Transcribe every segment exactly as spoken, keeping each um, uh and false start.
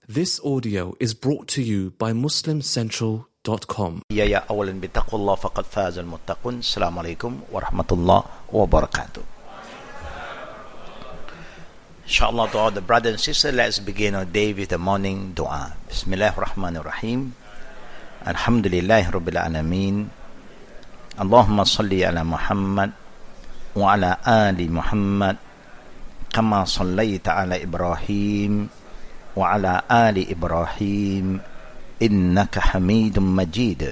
This audio is brought to you by muslim central dot com. يا يا أولا بتقوى الله فقد فاز المتقون. السلام عليكم ورحمة الله وبركاته. Inshallah, to all the brothers and sisters, let's begin our day with the morning dua. Bismillahir Rahmanir Rahim. Alhamdulillahi Rabbil Alameen. Allahumma salli ala Muhammad wa ala ali Muhammad kama sallaita ala Ibrahim wa ala ali Ibrahim innaka hamidun majid.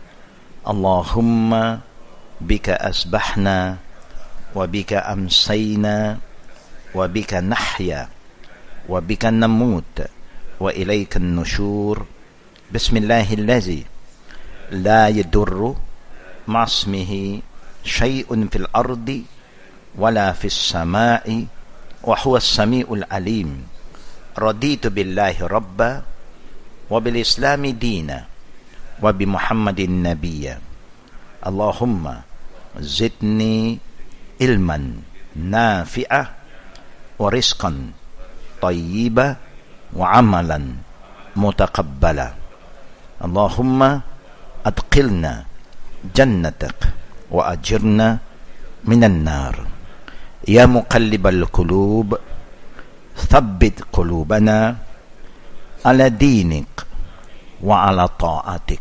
Allahumma bika asbahna wa bika amsayna wa bika nahya wa bika namut wa ilayka an-nushur. Bismillahillazi la yadurru ma'asmihi shay'un fil ardi wala fis sama'i wa huwa as-sami'ul alim. Raditu billahi rabba wa bil islami dina wa bi muhammadin nabiyya. Allahumma zidni ilman nafi'a wa rizqan tayyiba wa amalan mutaqabbala. Allahumma adqilna jannatak wa ajirna minan nar. Ya muqallibal qulub thabbit qulubana ala dinik wa ala ta'atik.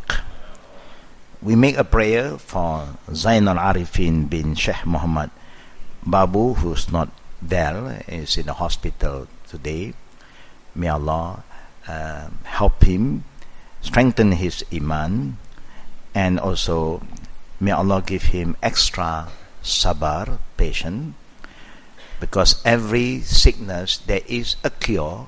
We make a prayer for Zainal Arifin bin Sheikh Muhammad Babu, who's not well, is in the hospital today. May Allah uh, help him, strengthen his iman, and also may Allah give him extra sabar, patience, because every sickness there is a cure,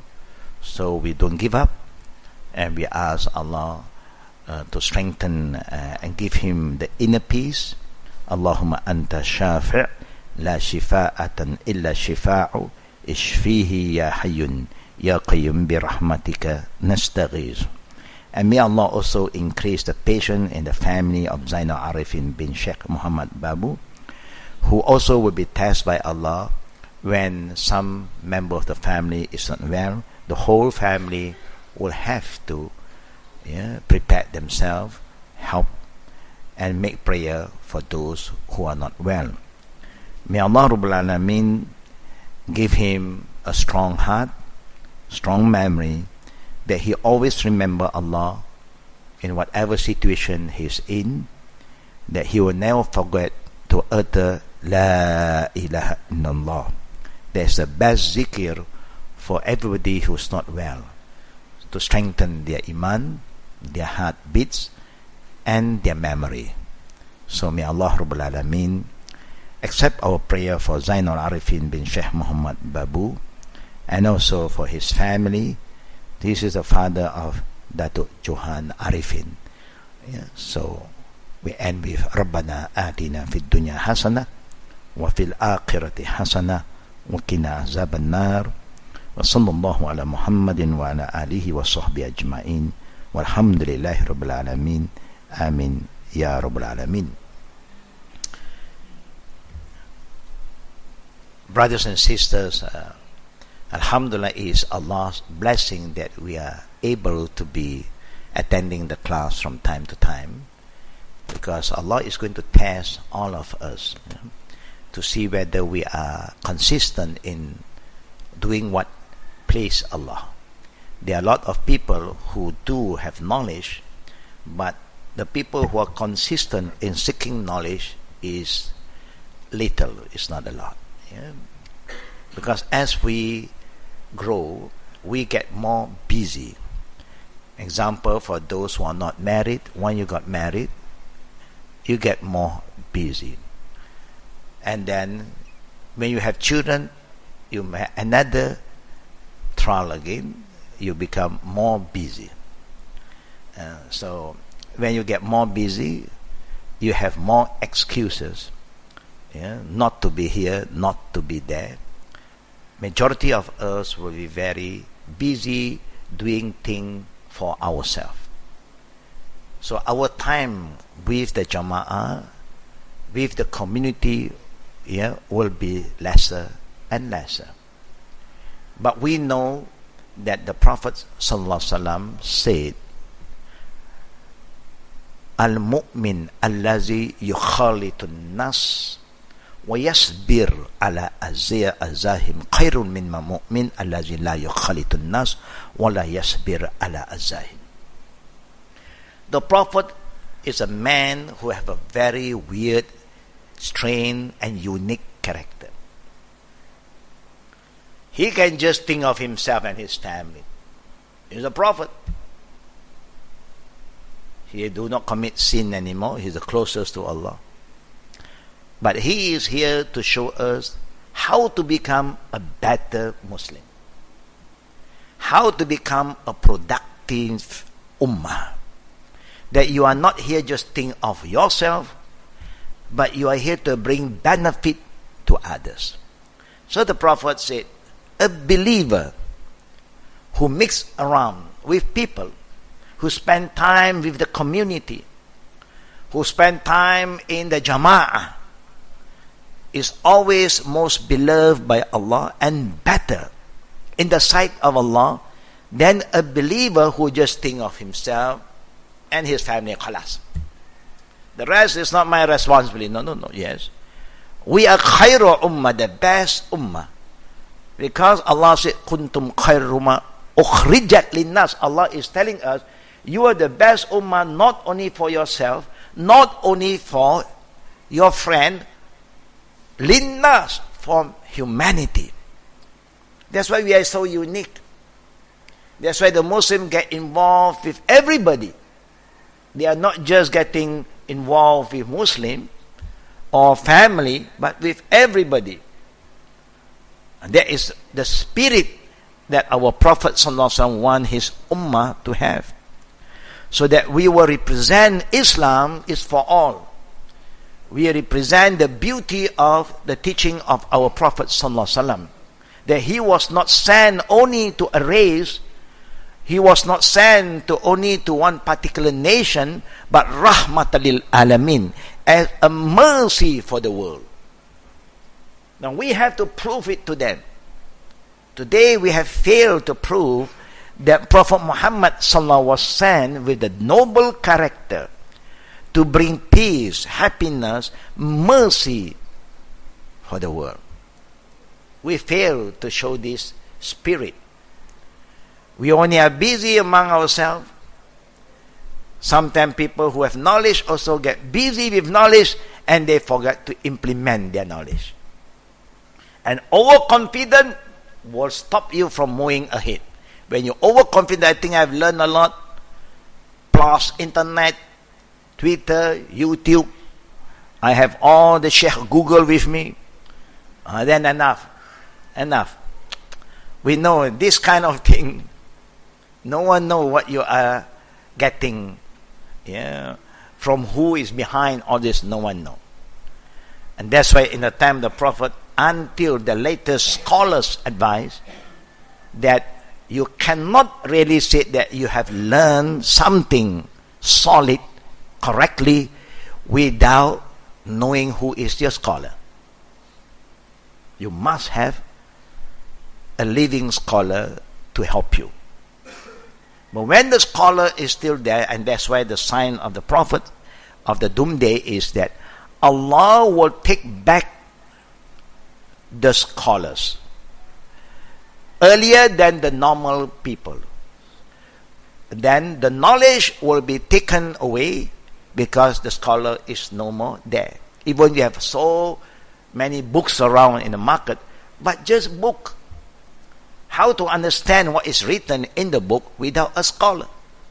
so we don't give up, and we ask Allah uh, to strengthen uh, and give him the inner peace. Allahumma anta shafi' la shifa'atan illa shifa'u ishfihi ya hayyun ya qayyum bi rahmatika nastaghiz. And may Allah also increase the patience in the family of Zainal Arifin bin Sheikh Muhammad Babu, who also will be tested by Allah when some member of the family is not well. The whole family will have to yeah, prepare themselves, help, and make prayer for those who are not well. May Allah Rabbul Alameen give him a strong heart, strong memory, that he always remember Allah in whatever situation he's in, that he will never forget to utter La ilaha illallah. That's the best zikr for everybody who's not well, to strengthen their iman, their heart beats, and their memory. So may Allah Rabbul Alameen accept our prayer for Zainal Arifin bin Sheikh Muhammad Babu, and also for his family. This is the father of Datuk Johan Arifin. Yeah, so we end with Rabbana atina fid dunya hasana wa fil akhirati hasana wa qina azaban nar. Wa sallallahu ala Muhammadin wa ala alihi wa sahbihi ajma'in. Walhamdulillahi rabbil alamin. Amin ya rabbal alamin. Brothers and sisters, uh, Alhamdulillah, is Allah's blessing that we are able to be attending the class from time to time, because Allah is going to test all of us, you know, to see whether we are consistent in doing what please Allah. There are a lot of people who do have knowledge, but the people who are consistent in seeking knowledge is little, it's not a lot. Yeah? Because as we grow, we get more busy. Example, for those who are not married, when you got married, you get more busy. And then when you have children, you have another trial again, you become more busy. Uh, so when you get more busy, you have more excuses, yeah, not to be here, not to be there. Majority of us will be very busy doing things for ourselves. So our time with the Jama'ah, with the community, yeah, will be lesser and lesser. But we know that the Prophet sallallahu alaihi wasallam said, Al-mu'min allazi yukhalitun nas wa yasbir ala azya azahim khairun min mu'min allazi la yukhalitun nas wa la yasbir ala azahim. The Prophet is a man who have a very weird, strange and unique character. He can just think of himself and his family. He's a prophet. He do not commit sin anymore. He's the closest to Allah. But he is here to show us how to become a better Muslim. How to become a productive ummah. That you are not here just think of yourself, but you are here to bring benefit to others. So the Prophet said, a believer who mix around with people, who spend time with the community, who spend time in the jama'ah, is always most beloved by Allah and better in the sight of Allah than a believer who just think of himself and his family. Khalas. The rest is not my responsibility. No, no, no. Yes. We are khairu ummah, the best ummah. Because Allah said, Kuntum khairuma ukhrijat linnas. Allah is telling us, you are the best ummah not only for yourself, not only for your friend, linnas, for humanity. That's why we are so unique. That's why the Muslims get involved with everybody. They are not just getting involved with Muslim or family, but with everybody. And that is the spirit that our Prophet ﷺ wants his ummah to have. So that we will represent Islam is for all. We represent the beauty of the teaching of our Prophet ﷺ. That he was not sent only to a race, he was not sent to only to one particular nation, but rahmatan lil alamin, as a mercy for the world. Now we have to prove it to them. Today we have failed to prove that Prophet Muhammad sallallahu was sent with a noble character to bring peace, happiness, mercy for the world. We fail to show this spirit. We only are busy among ourselves. Sometimes people who have knowledge also get busy with knowledge and they forget to implement their knowledge. And overconfident will stop you from moving ahead. When you're overconfident, I think I've learned a lot, plus internet, Twitter, YouTube, I have all the Sheikh Google with me, uh, then enough, enough. We know this kind of thing, no one knows what you are getting, yeah, from who is behind all this, no one knows. And that's why in the time of the Prophet, until the latest scholars advise that you cannot really say that you have learned something solid correctly without knowing who is your scholar. You must have a living scholar to help you. But when the scholar is still there, and that's why the sign of the Prophet of the doomsday is that Allah will take back the scholars earlier than the normal people. Then the knowledge will be taken away because the scholar is no more there. Even you have so many books around in the market, but just book. How to understand what is written in the book without a scholar?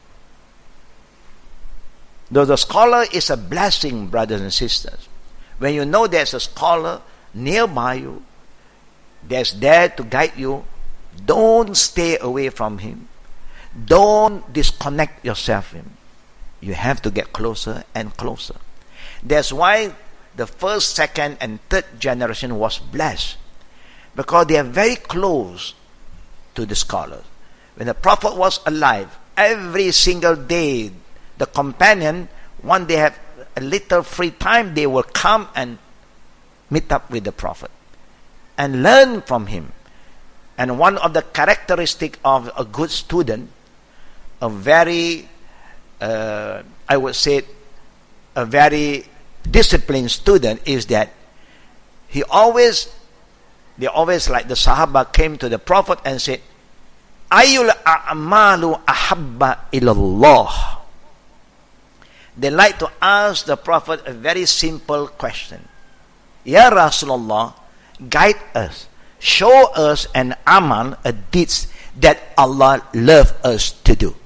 Though the scholar is a blessing, brothers and sisters. When you know there's a scholar nearby you, that's there to guide you, don't stay away from him. Don't disconnect yourself from him. You have to get closer and closer. That's why the first, second, and third generation was blessed, because they are very close to the scholars. When the Prophet was alive, every single day, the companion, when they have a little free time, they will come and meet up with the Prophet and learn from him. And one of the characteristics of a good student, a very, uh, I would say, a very disciplined student, is that he always, they always, like the Sahaba came to the Prophet and said, Ayul a'malu ahabba ilallah. They like to ask the Prophet a very simple question. Ya Rasulullah, guide us, show us an amal, a deeds that Allah loves us to do.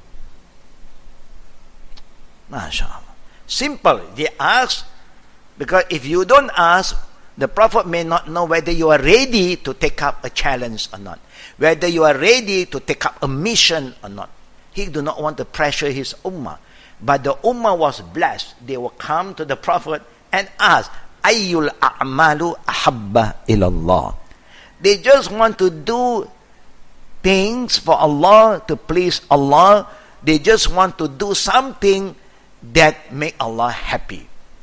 MashaAllah. Simple. They ask, because if you don't ask, the Prophet may not know whether you are ready to take up a challenge or not, whether you are ready to take up a mission or not. He do not want to pressure his ummah. But the ummah was blessed. They will come to the Prophet and ask, Ayyul a'malu ahabba ilallah. They just want to do things for Allah, to please Allah. They just want to do something that make Allah happy.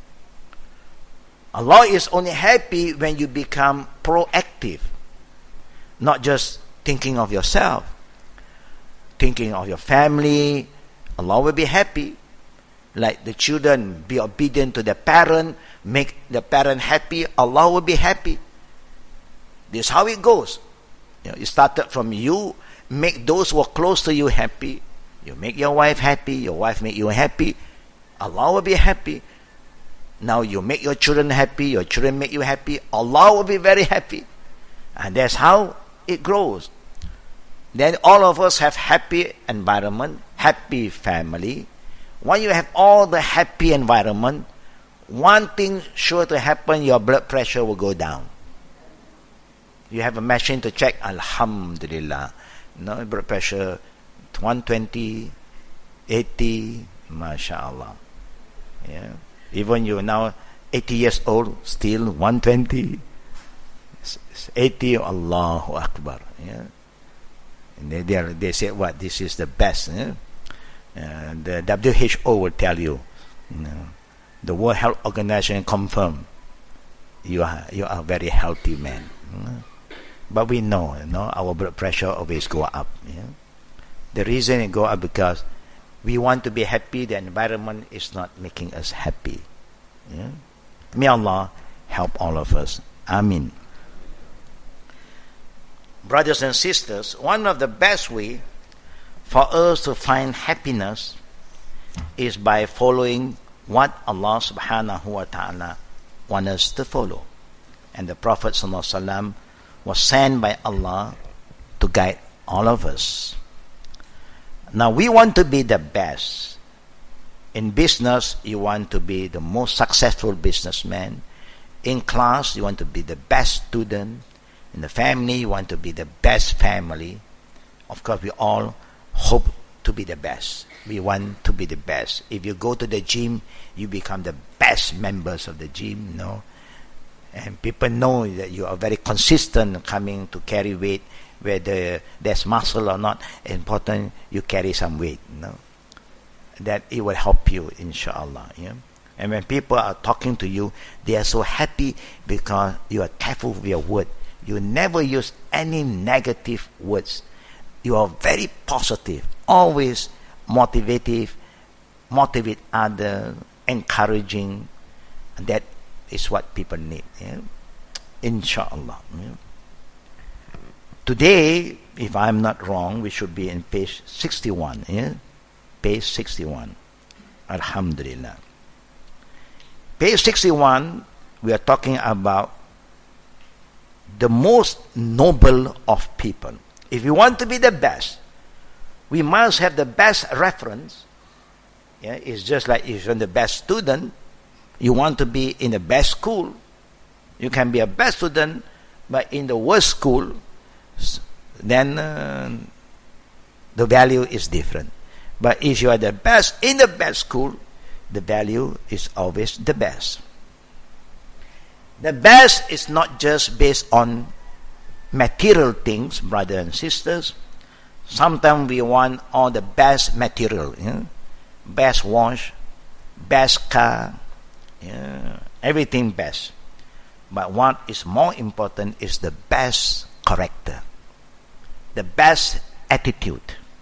Allah is only happy when you become proactive, not just thinking of yourself, thinking of your family. Allah will be happy. Like the children, be obedient to the parent, make the parent happy, Allah will be happy. This is how it goes. You know, it started from you, make those who are close to you happy. You make your wife happy, your wife make you happy, Allah will be happy. Now you make your children happy, your children make you happy, Allah will be very happy. And that's how it grows. Then all of us have happy environment, happy family. When you have all the happy environment, one thing sure to happen, your blood pressure will go down. You have a machine to check, Alhamdulillah. No blood pressure, one twenty, eighty, MashaAllah. Yeah. Even you now eighty years old, still one twenty, eighty, Allahu Akbar. Yeah. And they, they, they say, what, this is the best. Yeah? Uh, the W H O will tell you, you know, the World Health Organization confirm you are you are a very healthy man. You know? But we know, you know, our blood pressure always go up. Yeah? The reason it go up because we want to be happy. The environment is not making us happy. Yeah? May Allah help all of us. Amin. Brothers and sisters, one of the best way for us to find happiness is by following what Allah subhanahu wa ta'ala wants us to follow. And the Prophet sallallahu alaihi wasallam was sent by Allah to guide all of us. Now we want to be the best. In business, you want to be the most successful businessman. In class, you want to be the best student. In the family, you want to be the best family. Of course, we all hope to be the best. We want to be the best. If you go to the gym, you become the best members of the gym, you know. And people know that you are very consistent coming to carry weight, whether there's muscle or not. Important, you carry some weight, you know. That it will help you, inshallah. Yeah? And when people are talking to you, they are so happy because you are careful with your word. You never use any negative words. You are very positive, always motivative, motivate others, encouraging. And that is what people need. Yeah? Inshallah. Yeah? Today, if I'm not wrong, we should be in page sixty-one. Yeah? Page sixty-one. Alhamdulillah. Page sixty-one, we are talking about the most noble of people. If we want to be the best, we must have the best reference. Yeah, it's just like if you're the best student, you want to be in the best school. You can be a best student, but in the worst school, then uh, the value is different. But if you are the best in the best school, the value is always the best. The best is not just based on material things, brothers and sisters. Sometimes we want all the best material, you know? Best watch, best car, you know? Everything best. But what is more important is the best character. the best attitude.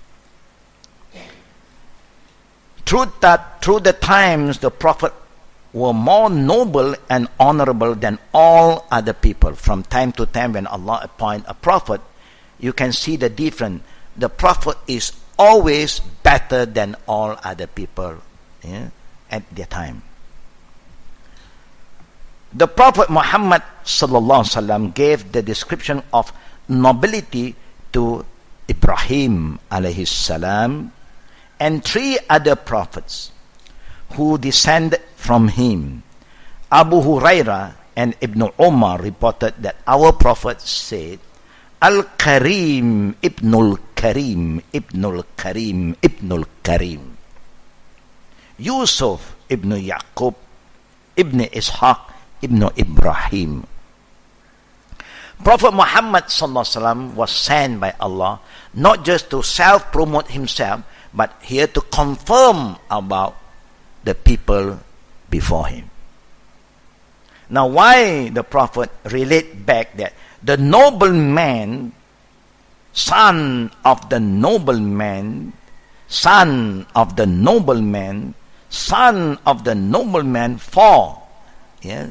Through that, through the times, the Prophet were more noble and honorable than all other people. From time to time, when Allah appoint a Prophet, you can see the difference. The Prophet is always better than all other people, yeah, at their time. The Prophet Muhammad sallallahu alaihi wasallam gave the description of nobility to Ibrahim alayhi salam and three other prophets who descended from him. Abu Hurairah and Ibn Umar reported that our Prophet said, Al-Karim Ibnul Karim Ibnul Karim Ibnul Karim. Yusuf Ibn Yaqub Ibn Ishaq Ibn Ibrahim. Prophet Muhammad sallallahu alaihi wasallam was sent by Allah not just to self-promote himself, but here to confirm about the people before him. Now, why the Prophet relate back that the noble man, son of the noble man, son of the noble man, son of the noble man, four, yeah,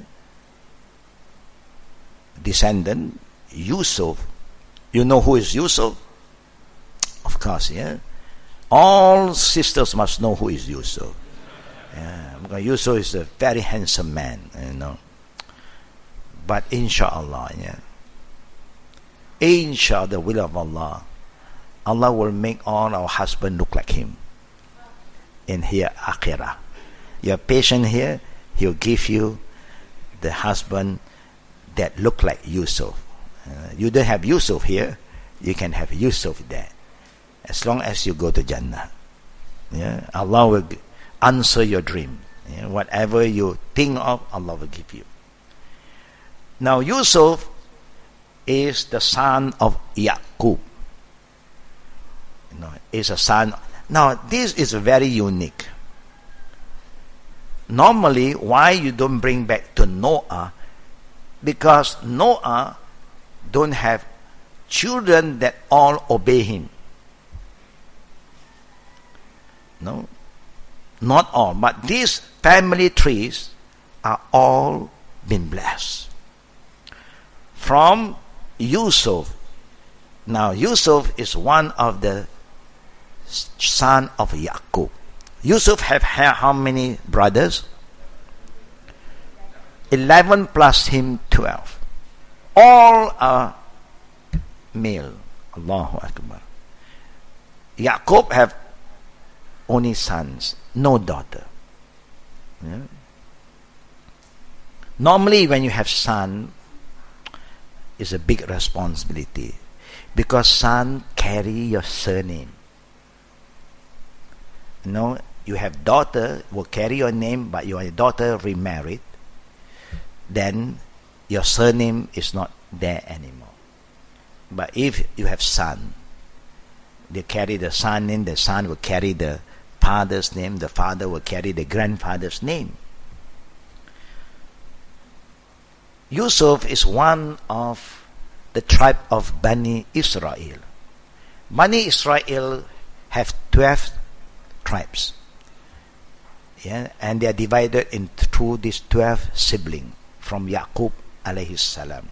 descendant, Yusuf. You know who is Yusuf? Of course, yeah. All sisters must know who is Yusuf. Yeah, because Yusuf is a very handsome man, you know. But inshallah, yeah, inshallah, the will of Allah, Allah will make all our husbands look like him in here akhirah. You're patient here, he'll give you the husband that look like Yusuf. Uh, you don't have Yusuf here, you can have Yusuf there. As long as you go to Jannah, yeah, Allah will answer your dream. Yeah, whatever you think of, Allah will give you. Now, Yusuf is the son of Yaqub. You know, is a son. Now, this is very unique. Normally, why you don't bring back to Noah? Because Noah don't have children that all obey him. No, not all, but these family trees are all been blessed. From Yusuf. Now, Yusuf is one of the son of Yaqub. Yusuf have had how many brothers? Eleven plus him, twelve. All are male. Allahu Akbar. Yaqub have only sons, no daughter. Yeah. Normally, when you have son, it's a big responsibility because son carry your surname. You know, you have daughter will carry your name, but your daughter remarried, then your surname is not there anymore. But if you have son, they carry the son name, the son will carry the father's name, the father will carry the grandfather's name. Yusuf is one of the tribe of Bani Israel. Bani Israel have twelve tribes. Yeah, and they are divided into these twelve siblings from Yaqub alayhi salam.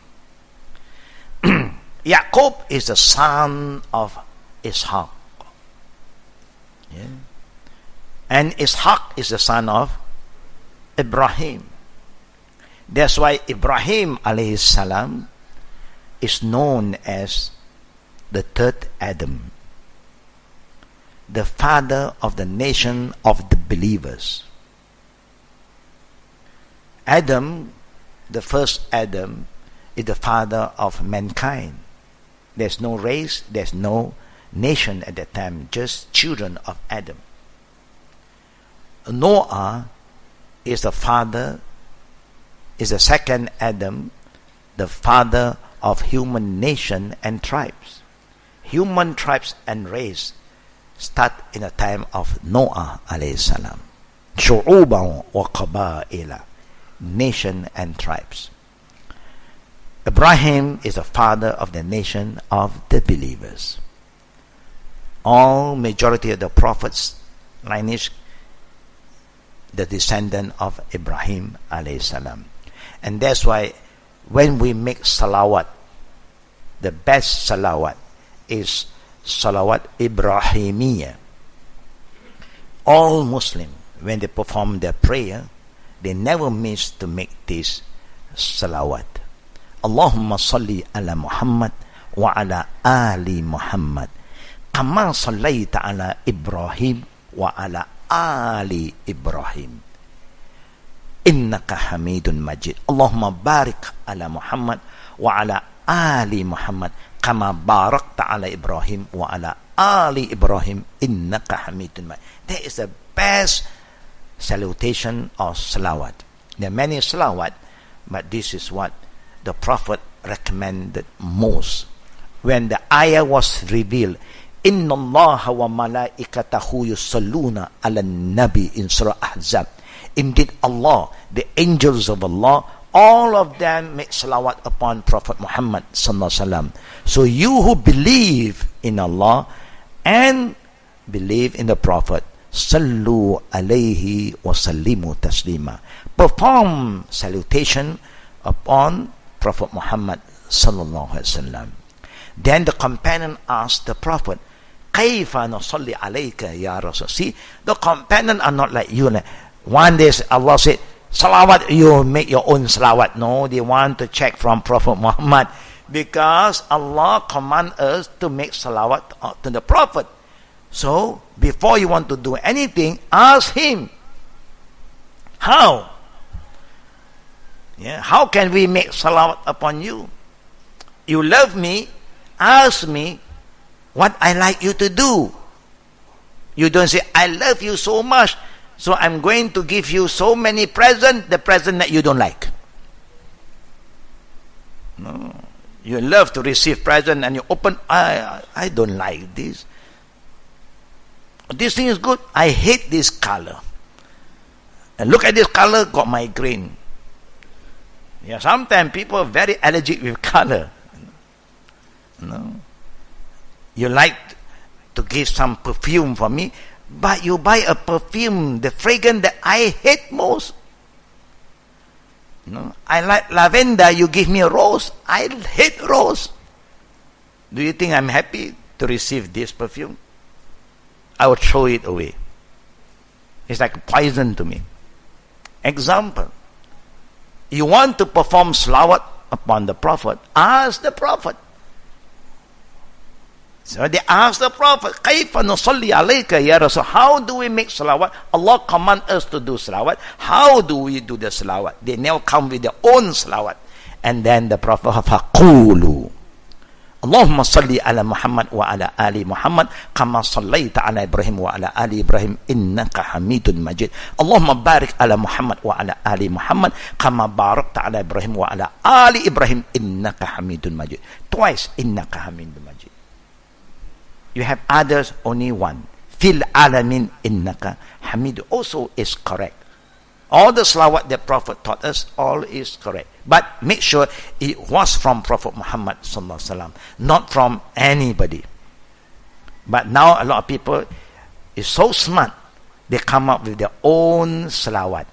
Yaqub is the son of Ishaq. Yeah. And Ishaq is the son of Ibrahim. That's why Ibrahim alayhi salam is known as the third Adam, the father of the nation of the believers. Adam, the first Adam, is the father of mankind. There's no race, there's no nation at that time, just children of Adam. Noah is the father, is the second Adam, the father of human nation and tribes. Human tribes and race start in the time of Noah alayhi salam. Shu'uban wa qaba'ila, nation and tribes. Ibrahim is the father of the nation of the believers. All majority of the prophets lineage, the descendant of Ibrahim alayhi salam. And that's why when we make salawat, the best salawat is salawat Ibrahimiyya. All Muslims, when they perform their prayer, they never miss to make this salawat. Allahumma salli ala Muhammad wa ala ali Muhammad kama sallaita ala Ibrahim wa ala ali Ibrahim innaka hamidun majid. Allahumma barik ala Muhammad wa ala ali Muhammad kama barakta ala Ibrahim wa ala ali Ibrahim innaka hamidun majid. That is the best salutation or salawat. There are many salawat, but this is what the Prophet recommended most. When the ayah was revealed, Inna Allah wa malaikatahu yusalluna ala nabi in Surah Ahzab. Indeed Allah, the angels of Allah, all of them make salawat upon Prophet Muhammad sallallahu alaihi wasallam. So you who believe in Allah and believe in the Prophet, sallu alayhi wa sallimu taslima, perform salutation upon Prophet Muhammad sallallahu alaihi wasallam. Then the companion asked the Prophet, Kaifa nusalli alayka ya Rasul? See, the companion are not like you. One day Allah said, salawat, you make your own salawat. No, they want to check from Prophet Muhammad, because Allah command us to make salawat to the Prophet. So, before you want to do anything, ask him. How? Yeah, how can we make salawat upon you? You love me, ask me what I like you to do. You don't say, I love you so much, so I'm going to give you so many presents, the present that you don't like. No. You love to receive present and you open, I, I don't like this. This thing is good. I hate this color. And look at this color, got migraine. Yeah, sometimes people are very allergic with color. No. You like to give some perfume for me, but you buy a perfume, the fragrance that I hate most. No. I like lavender, you give me a rose. I hate rose. Do you think I'm happy to receive this perfume? I would throw it away. It's like poison to me. Example. You want to perform salawat upon the Prophet, ask the Prophet. So they asked the Prophet, Kaifa nusalli alayka ya Rasul? How do we make salawat? Allah command us to do salawat. How do we do the salawat? They now come with their own salawat. And then the Prophet, faqulu Allahumma salli ala Muhammad wa ala ali Muhammad kama sallaita ala Ibrahim wa ala ali Ibrahim innaka hamidun majid. Allahumma barik ala Muhammad wa ala ali Muhammad kama barakta ala Ibrahim wa ala ali Ibrahim innaka hamidun majid. Twice, innaka hamidun majid. You have others, only one. Fil alamin innaka hamidun also is correct. All the salawat that Prophet taught us, all is correct. But make sure it was from Prophet Muhammad sallallahu alaihi wasallam, not from anybody. But now a lot of people is so smart, they come up with their own salawat.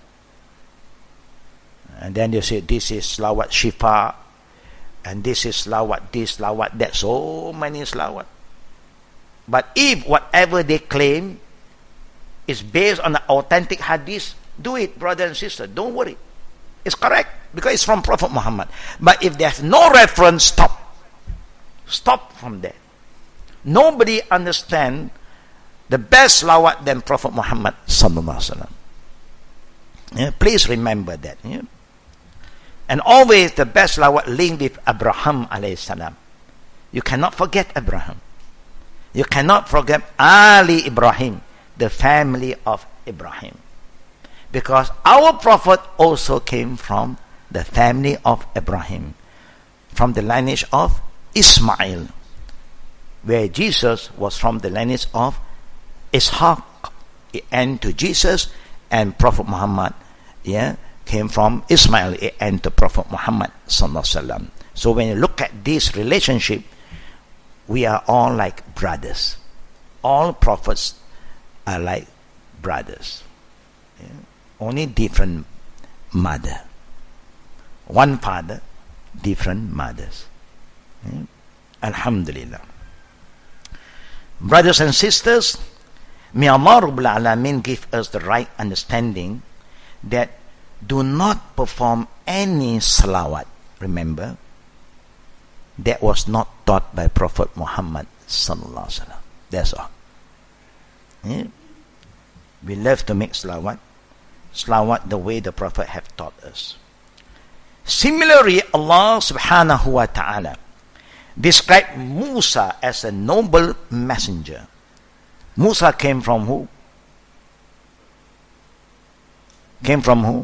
And then they say, this is salawat shifa, and this is salawat, this salawat, that. So many salawat. But if whatever they claim is based on the authentic hadith, do it, brother and sister. Don't worry. It's correct because it's from Prophet Muhammad. But if there's no reference, stop. Stop from there. Nobody understands the best salawat than Prophet Muhammad sallallahu alaihi wasallam. Yeah, please remember that. Yeah? And always the best salawat linked with Abraham alayhi salam. You cannot forget Abraham. You cannot forget Ali Ibrahim, the family of Ibrahim. Because our Prophet also came from the family of Ibrahim, from the lineage of Ismail, where Jesus was from the lineage of Ishaq, and to Jesus and Prophet Muhammad, yeah, came from Ismail and the Prophet Muhammad sallallahu alaihi wasallam. So when you look at this relationship, we are all like brothers. All prophets are like brothers. Yeah. Only different mother. One father, different mothers. Yeah. Alhamdulillah. Brothers and sisters, may Allah Rabbul Alameen give us the right understanding that do not perform any salawat. Remember, that was not taught by Prophet Muhammad sallallahu alaihi wasallam. That's all. Yeah? We love to make salawat. Salawat the way the Prophet have taught us. Similarly, Allah subhanahu wa ta'ala described Musa as a noble messenger. Musa came from who? Came from who?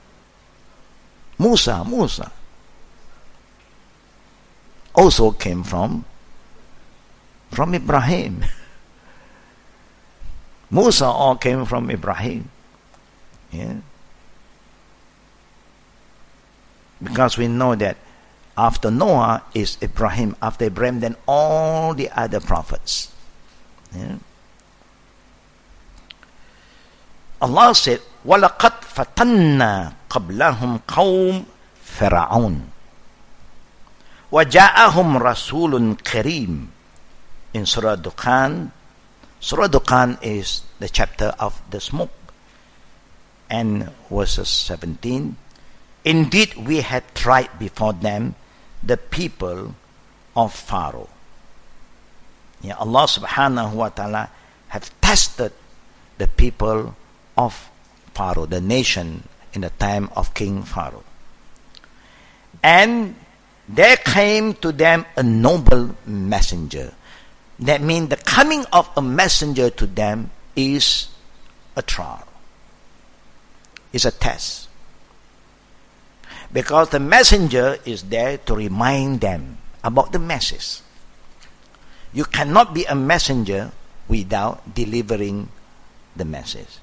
Musa, Musa. Also came from from Ibrahim. Musa all came from Ibrahim. Yeah. Because we know that after Noah is Ibrahim, after Ibrahim then all the other prophets. Yeah. Allah said, وَلَقَدْ فَتَنَّا قَبْلَهُمْ قَوْمَ فِرْعَوْنَ وَجَاءَهُمْ رَسُولٌ كَرِيمٌ. In Surah Dukhan, Surah Dukhan is the chapter of the smoke, and verses seventeen. Indeed, we had tried before them the people of Pharaoh. Yeah, Allah subhanahu wa ta'ala have tested the people of Pharaoh, the nation in the time of King Pharaoh. And there came to them a noble messenger. That means the coming of a messenger to them is a trial. It's a test. Because the messenger is there to remind them about the message. You cannot be a messenger without delivering the message.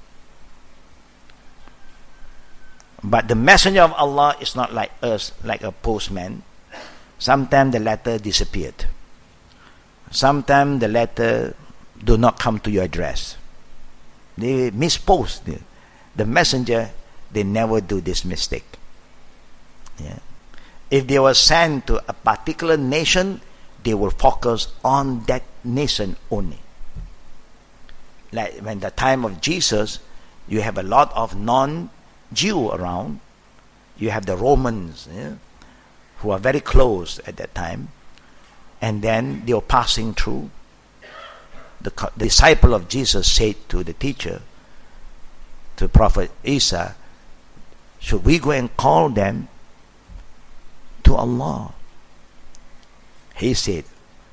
But the messenger of Allah is not like us, like a postman. Sometimes the letter disappeared. Sometimes the letter do not come to your address. They mispost. The messenger, they never do this mistake. Yeah. If they were sent to a particular nation, they will focus on that nation only. Like when the time of Jesus, you have a lot of non-Jew around. You have the Romans, yeah, who are very close at that time. And then they were passing through. The, the disciple of Jesus said to the teacher, to Prophet Isa, should we go and call them to Allah? He said,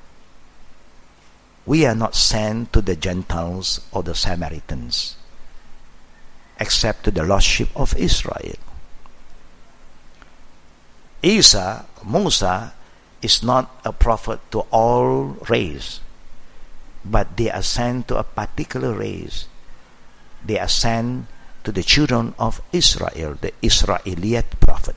we are not sent to the Gentiles or the Samaritans, except to the lost sheep of Israel. Isa, Musa, is not a prophet to all race, but they are sent to a particular race. They are sent to the children of Israel, the Israelite prophet.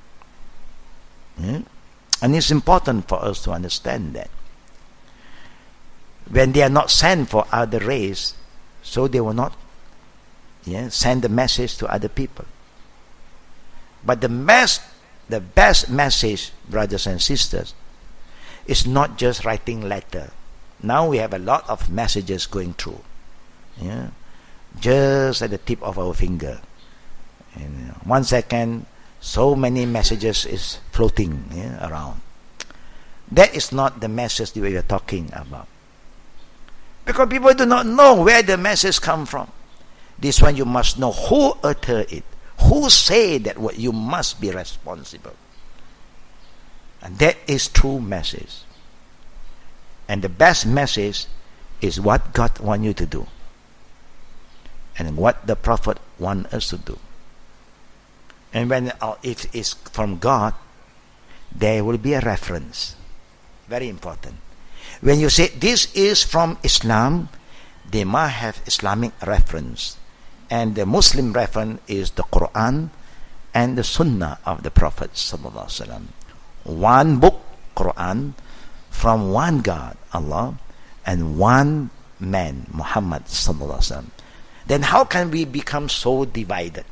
Yeah? And it's important for us to understand that. When they are not sent for other race, so they will not, yeah, send the message to other people. But the best, the best message, brothers and sisters, is not just writing letter. Now we have a lot of messages going through, yeah, just at the tip of our finger. In one second, so many messages is floating, yeah, around. That is not the message that we are talking about. Because people do not know where the message come from. This one you must know who uttered it, who said that what you must be responsible. And that is true message. And the best message is what God wants you to do. And what the Prophet wants us to do. And when uh, if it's from God, there will be a reference. Very important. When you say this is from Islam, they must have Islamic reference. And the Muslim reference is the Quran and the Sunnah of the Prophet sallallahu alaihi wasallam. One book, Quran, from one God, Allah, and one man, Muhammad sallallahu alaihi wasallam. Then how can we become so divided?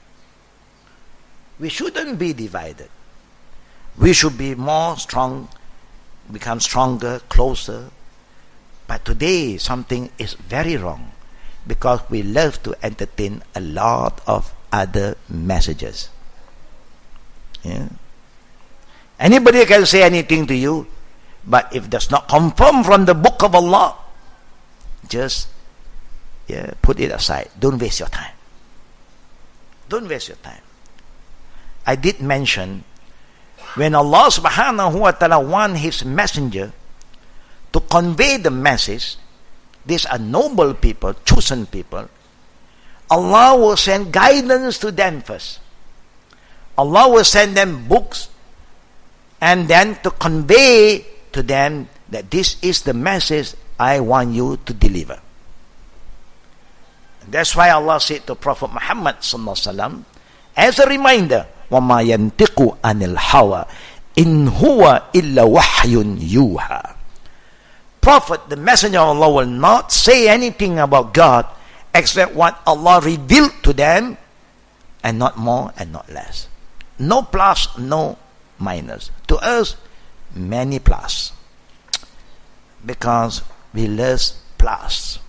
We shouldn't be divided. We should be more strong, become stronger, closer. But today something is very wrong, because we love to entertain a lot of other messages. Yeah. Anybody can say anything to you, but if that's not confirmed from the book of Allah, just yeah, put it aside. Don't waste your time. Don't waste your time. I did mention, when Allah subhanahu wa ta'ala want His messenger to convey the message, these are noble people, chosen people, Allah will send guidance to them first. Allah will send them books, and then to convey to them that this is the message I want you to deliver. And that's why Allah said to Prophet Muhammad sallallahu alaihi wasallam, as a reminder, وَمَا يَنْتِقُ عَنِ الْحَوَىٰ إِنْ هُوَ إِلَّا وَحْيٌ يُوحَىٰ. Prophet, the messenger of Allah, will not say anything about God except what Allah revealed to them, and not more and not less. No plus, no minus. To us, many plus, because we love plus.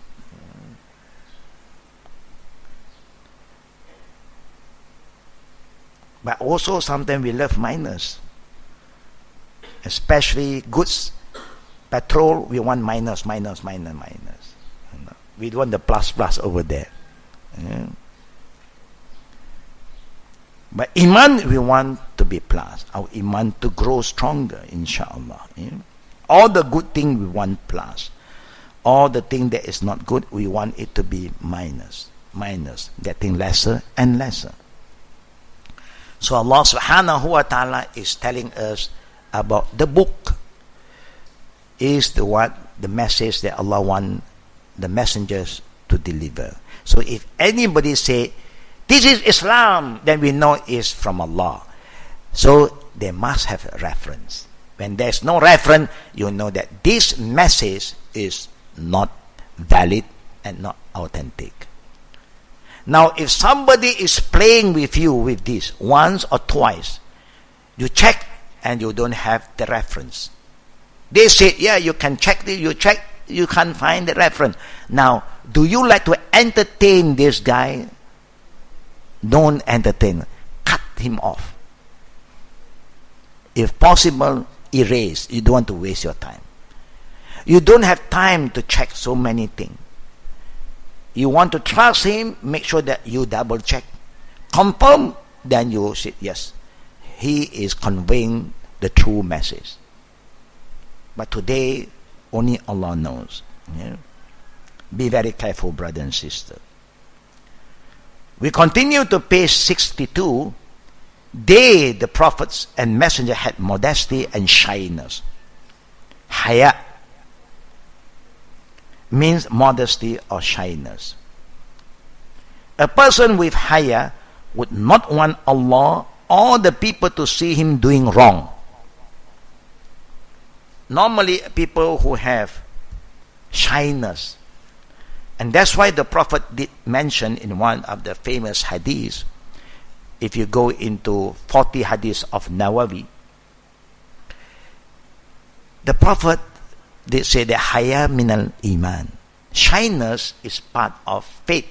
But also sometimes we love minus, especially goods. Petrol, we want minus, minus, minus, minus. We don't want the plus, plus over there. Yeah. But Iman, we want to be plus. Our Iman to grow stronger, inshallah. Yeah. All the good thing we want plus. All the thing that is not good, we want it to be minus. Minus. Getting lesser and lesser. So Allah subhanahu wa ta'ala is telling us about the book. Is the what? The message that Allah want the messengers to deliver. So if anybody say, this is Islam, then we know it's from Allah. So they must have a reference. When there's no reference, you know that this message is not valid and not authentic. Now, if somebody is playing with you with this once or twice, you check and you don't have the reference. They say, yeah, you can check this, you check, you can't find the reference. Now, do you like to entertain this guy? Don't entertain. Cut him off. If possible, erase. You don't want to waste your time. You don't have time to check so many things. You want to trust him, make sure that you double check. Confirm, then you say, yes, he is conveying the true message. But today, only Allah knows. Yeah? Be very careful, brother and sister. We continue to page sixty-two. They, the prophets and messenger, had modesty and shyness. Haya means modesty or shyness. A person with haya would not want Allah or the people to see him doing wrong. Normally, people who have shyness, and that's why the Prophet did mention in one of the famous hadiths, if you go into forty hadiths of Nawawi, the Prophet did say that haya min al iman. Shyness is part of faith,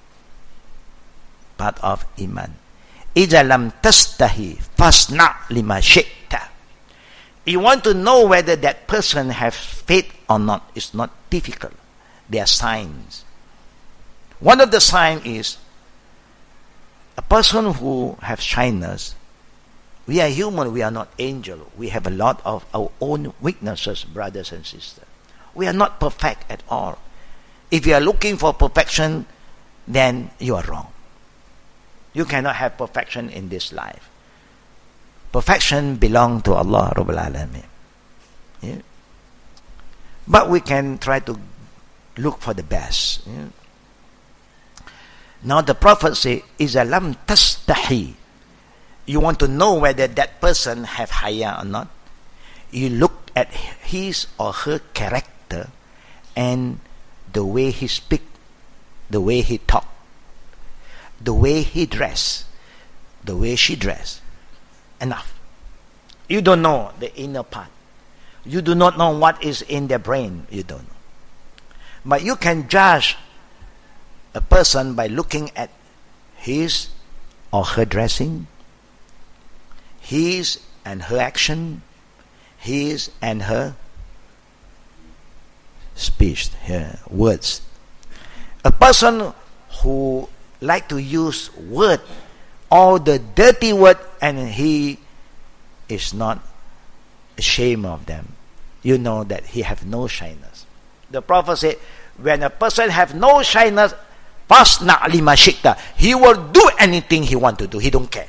part of iman. Iza lam tastahi fasna lima shi'ta. You want to know whether that person has faith or not. It's not difficult. There are signs. One of the signs is a person who has shyness. We are human, we are not angel. We have a lot of our own weaknesses, brothers and sisters. We are not perfect at all. If you are looking for perfection, then you are wrong. You cannot have perfection in this life. Perfection belongs to Allah Rabbul Alameen. Yeah? But we can try to look for the best. Yeah? Now the Prophet says, إِذَا لَمْ تَسْتَحِي you want to know whether that person have haya or not, you look at his or her character and the way he speak, the way he talk, the way he dress, the way she dress. Enough. You don't know the inner part. You do not know what is in their brain. You don't know. But you can judge a person by looking at his or her dressing, his and her action, his and her speech, her words. A person who like to use word, all the dirty word, and he is not ashamed of them, you know that he have no shyness. The Prophet said, when a person have no shyness, fasna lima shikta, he will do anything he want to do. He don't care.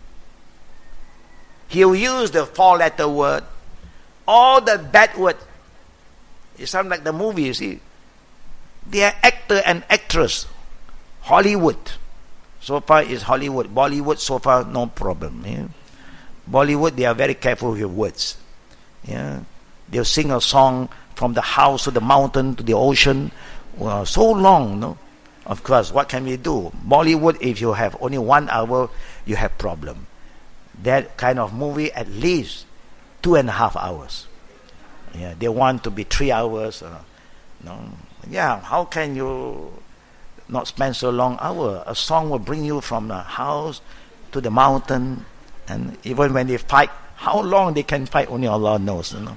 He will use the four-letter word, all the bad word. It sounds like the movie, you see. They are actor and actress. Hollywood. So far is Hollywood. Bollywood, so far, no problem. Yeah? Bollywood, they are very careful with words. Yeah? They'll sing a song from the house to the mountain to the ocean. Well, so long, no? Of course, what can we do? Bollywood, if you have only one hour, you have problem. That kind of movie, at least two and a half hours. Yeah, they want to be three hours. Uh, no, yeah. How can you not spend so long hour? A song will bring you from the house to the mountain, and even when they fight, how long they can fight? Only Allah knows. You know.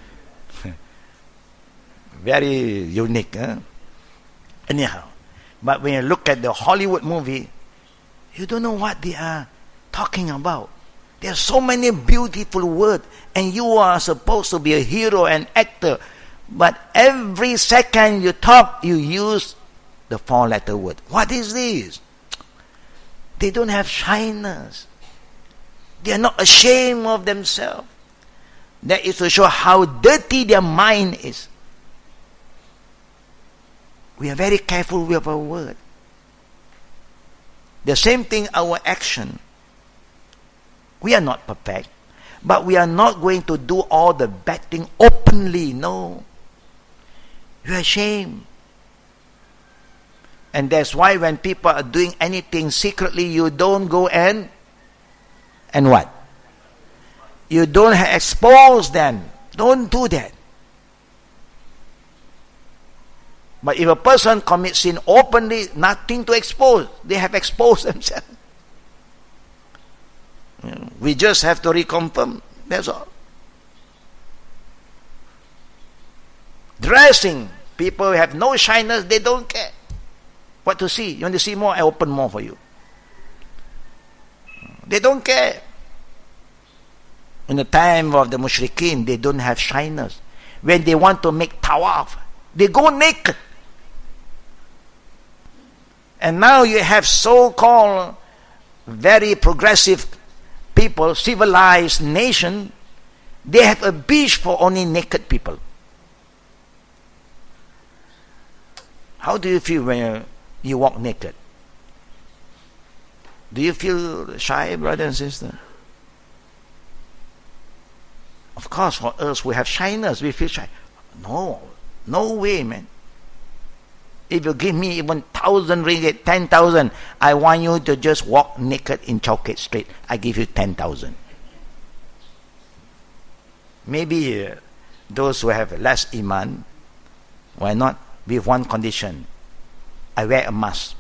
Very unique. Eh? Anyhow, but when you look at the Hollywood movie, you don't know what they are talking about. There are so many beautiful words, and you are supposed to be a hero and actor, but every second you talk, you use the four-letter word. What is this? They don't have shyness. They are not ashamed of themselves. That is to show how dirty their mind is. We are very careful with our word. The same thing, our action. We are not perfect, but we are not going to do all the bad thing openly. No. You are ashamed. And that's why when people are doing anything secretly, you don't go and and what? You don't expose them. Don't do that. But if a person commits sin openly, nothing to expose. They have exposed themselves. We just have to reconfirm. That's all. Dressing. People have no shyness. They don't care what to see. You want to see more? I open more for you. They don't care. In the time of the mushrikeen, they don't have shyness. When they want to make tawaf, they go naked. And now you have so-called very progressive people, civilized nation, they have a beach for only naked people. How do you feel when you walk naked? Do you feel shy, brother and sister? Of course, for us, we have shyness. We feel shy. No, no way, man. If you give me even thousand ringgit, ten thousand, I want you to just walk naked in Chowkit Street. I give you ten thousand. Maybe uh, those who have less iman, why not? With one condition: I wear a mask.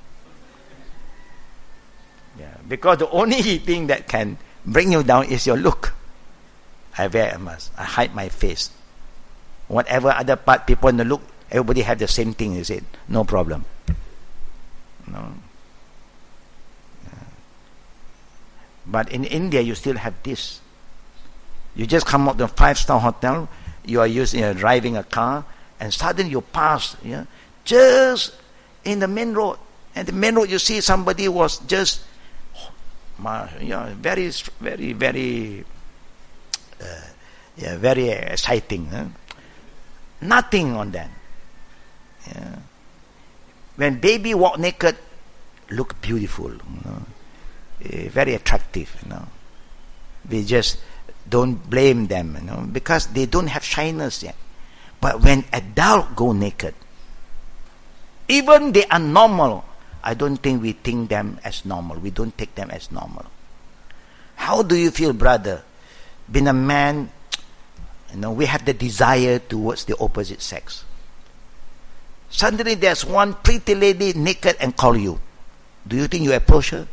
Yeah, because the only thing that can bring you down is your look. I wear a mask. I hide my face. Whatever other part people in the look, everybody have the same thing, is it? No problem. No. Yeah. But in India, you still have this. You just come up to a five-star hotel, you are using, uh, driving a car, and suddenly you pass, yeah, just in the main road. And the main road, you see somebody was just, oh, yeah, very, very, very, uh, yeah, very exciting. Huh? Nothing on that. Yeah. When baby walk naked, look beautiful. You know? uh, very attractive, you know. We just don't blame them, you know, because they don't have shyness yet. But when adults go naked, even they are normal, I don't think we think them as normal. We don't take them as normal. How do you feel, brother? Being a man, you know, we have the desire towards the opposite sex. Suddenly there's one pretty lady naked and call you. Do you think you approach her?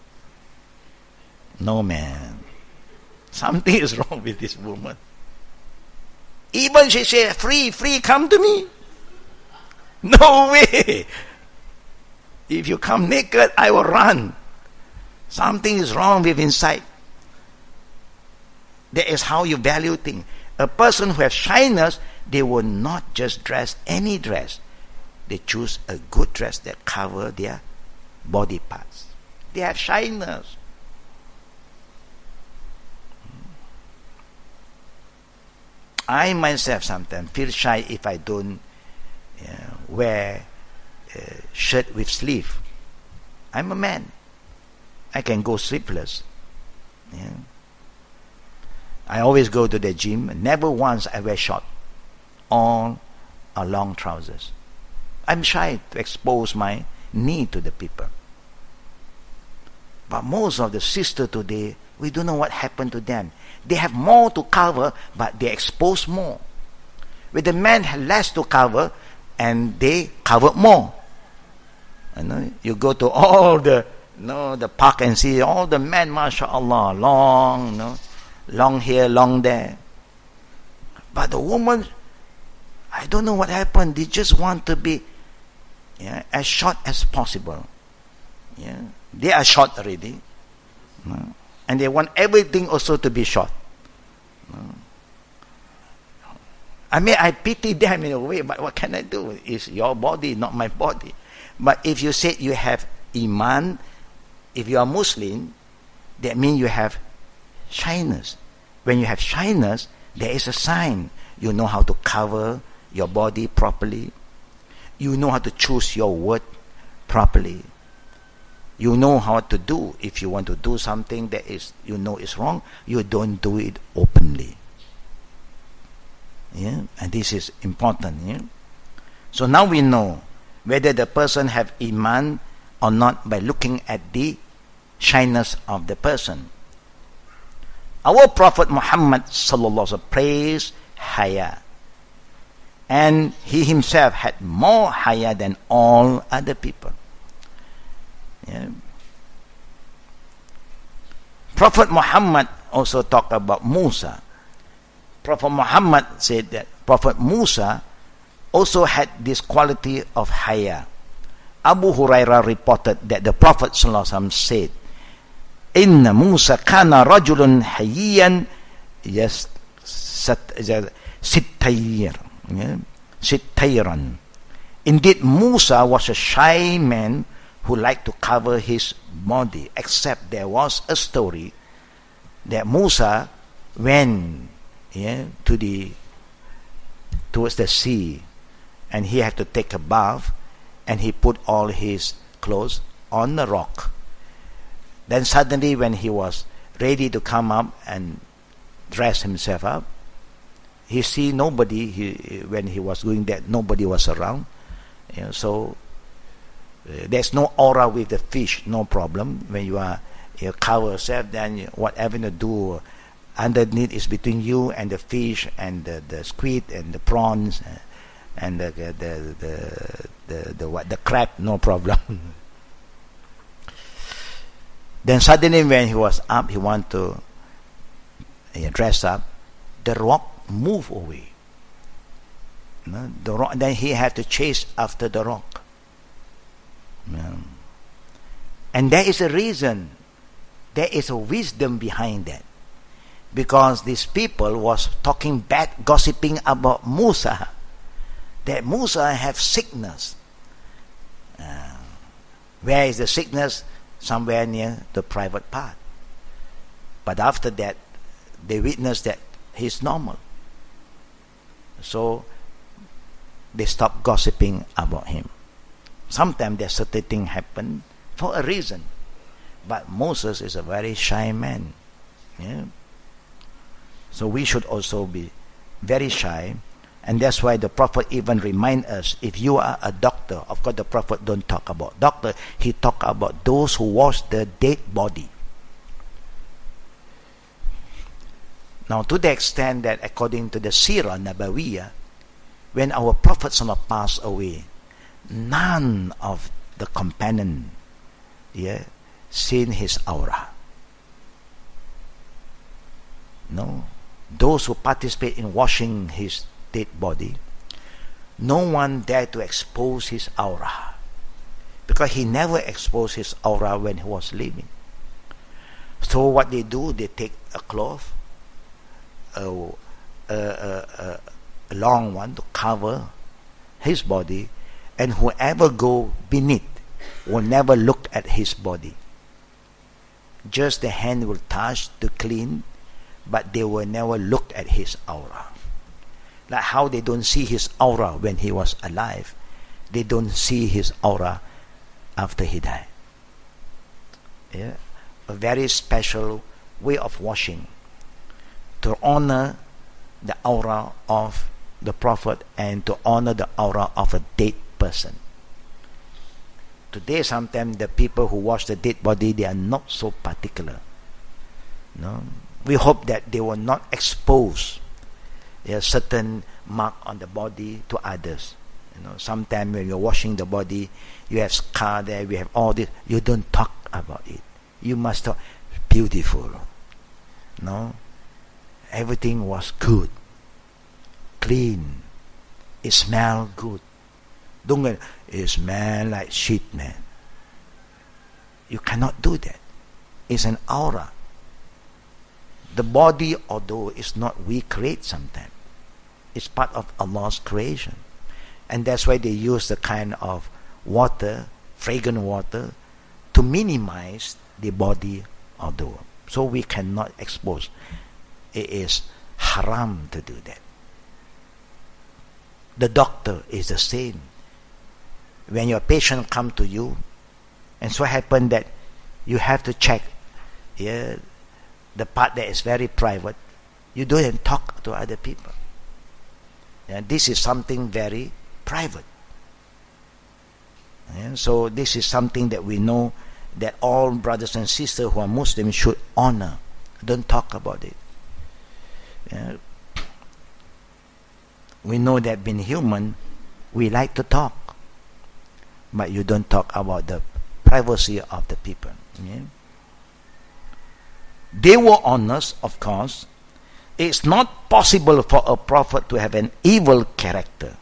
No, man. Something is wrong with this woman. Even she say, free, free, come to me. No way. If you come naked, I will run. Something is wrong with inside. That is how you value things. A person who has shyness, they will not just dress any dress. They choose a good dress that cover their body parts. They have shyness. I myself sometimes feel shy if I don't you know, wear a shirt with sleeve. I'm a man. I can go sleeveless. Yeah. I always go to the gym. Never once I wear short. All are long trousers. I'm shy to expose my knee to the people. But most of the sisters today, we don't know what happened to them. They have more to cover, but they expose more. With the men have less to cover, and they cover more. You know, you go to all the, you know, the park and see all the men, mashallah, long, you know, long hair, long there. But the woman, I don't know what happened. They just want to be yeah, as short as possible. Yeah, they are short already. No? And they want everything also to be short. No? I mean, I pity them in a way, but what can I do? It's your body, not my body. But if you say you have iman, if you are Muslim, that means you have shyness. When you have shyness, there is a sign. You know how to cover your body properly. You know how to choose your word properly. You know how to do. If you want to do something that is you know is wrong, you don't do it openly. Yeah, and this is important. Yeah? So now we know whether the person have iman or not by looking at the shyness of the person. Our Prophet Muhammad sallallahu alaihi wasallam praised haya, and he himself had more haya than all other people. Yeah. Prophet Muhammad also talked about Musa. Prophet Muhammad said that Prophet Musa also had this quality of haya. Abu Hurairah reported that the Prophet sallallahu alaihi wasallam said, "Inna Musa kana rajulun hayyan yas sittayir, sittayran." Indeed, Musa was a shy man who liked to cover his body, except there was a story that Musa went yeah, to the towards the sea, and he had to take a bath, and he put all his clothes on the rock. Then suddenly, when he was ready to come up and dress himself up, he see nobody. He when he was doing that, nobody was around. You know, so uh, there's no aura with the fish, no problem. When you are you cover yourself, then you, whatever you do underneath is between you and the fish and the, the squid and the prawns uh, and the the the the the, the, what, the crab, no problem. Then suddenly, when he was up, he wanted to uh, dress up. The rock moved away. No? The rock, then he had to chase after the rock. No. And there is a reason. There is a wisdom behind that. Because these people was talking bad, gossiping about Musa. That Musa have sickness. Uh, where is the sickness? Somewhere near the private part. But after that, they witnessed that he's normal. So they stopped gossiping about him. Sometimes there's certain thing happen for a reason. But Moses is a very shy man. Yeah? So we should also be very shy. And that's why the Prophet even remind us, if you are a doctor, of course the Prophet don't talk about doctor, he talk about those who wash the dead body. Now to the extent that according to the Sirah Nabawiyah, when our Prophet passed away, none of the companion yeah, seen his aura. No. Those who participate in washing his dead body, no one dared to expose his aura, because he never exposed his aura when he was living. So what they do, they take a cloth, a, a, a, a long one, to cover his body, and whoever go beneath will never look at his body. Just the hand will touch to clean, but they will never look at his aura. Like how they don't see his aura when he was alive, they don't see his aura after he died. Yeah? A very special way of washing to honor the aura of the Prophet and to honor the aura of a dead person. Today, sometimes the people who wash the dead body, they are not so particular. No, we hope that they will not expose a certain mark on the body to others. You know, sometimes when you're washing the body, you have scar there, we have all this. You don't talk about it. You must talk beautiful. No, everything was good, clean. It smelled good. Don't get it smell like shit, man. You cannot do that. It's an aura. The body, although it's not we create sometimes, it's part of Allah's creation. And that's why they use the kind of water, fragrant water, to minimize the body odor. So we cannot expose. It is haram to do that. The doctor is the same. When your patient come to you, and so happen that you have to check yeah, the part that is very private, you don't talk to other people. And this is something very private. Yeah, so this is something that we know that all brothers and sisters who are Muslims should honor. Don't talk about it. Yeah. We know that being human, we like to talk. But you don't talk about the privacy of the people. Yeah? They were honest, of course. It's not possible for a prophet to have an evil character.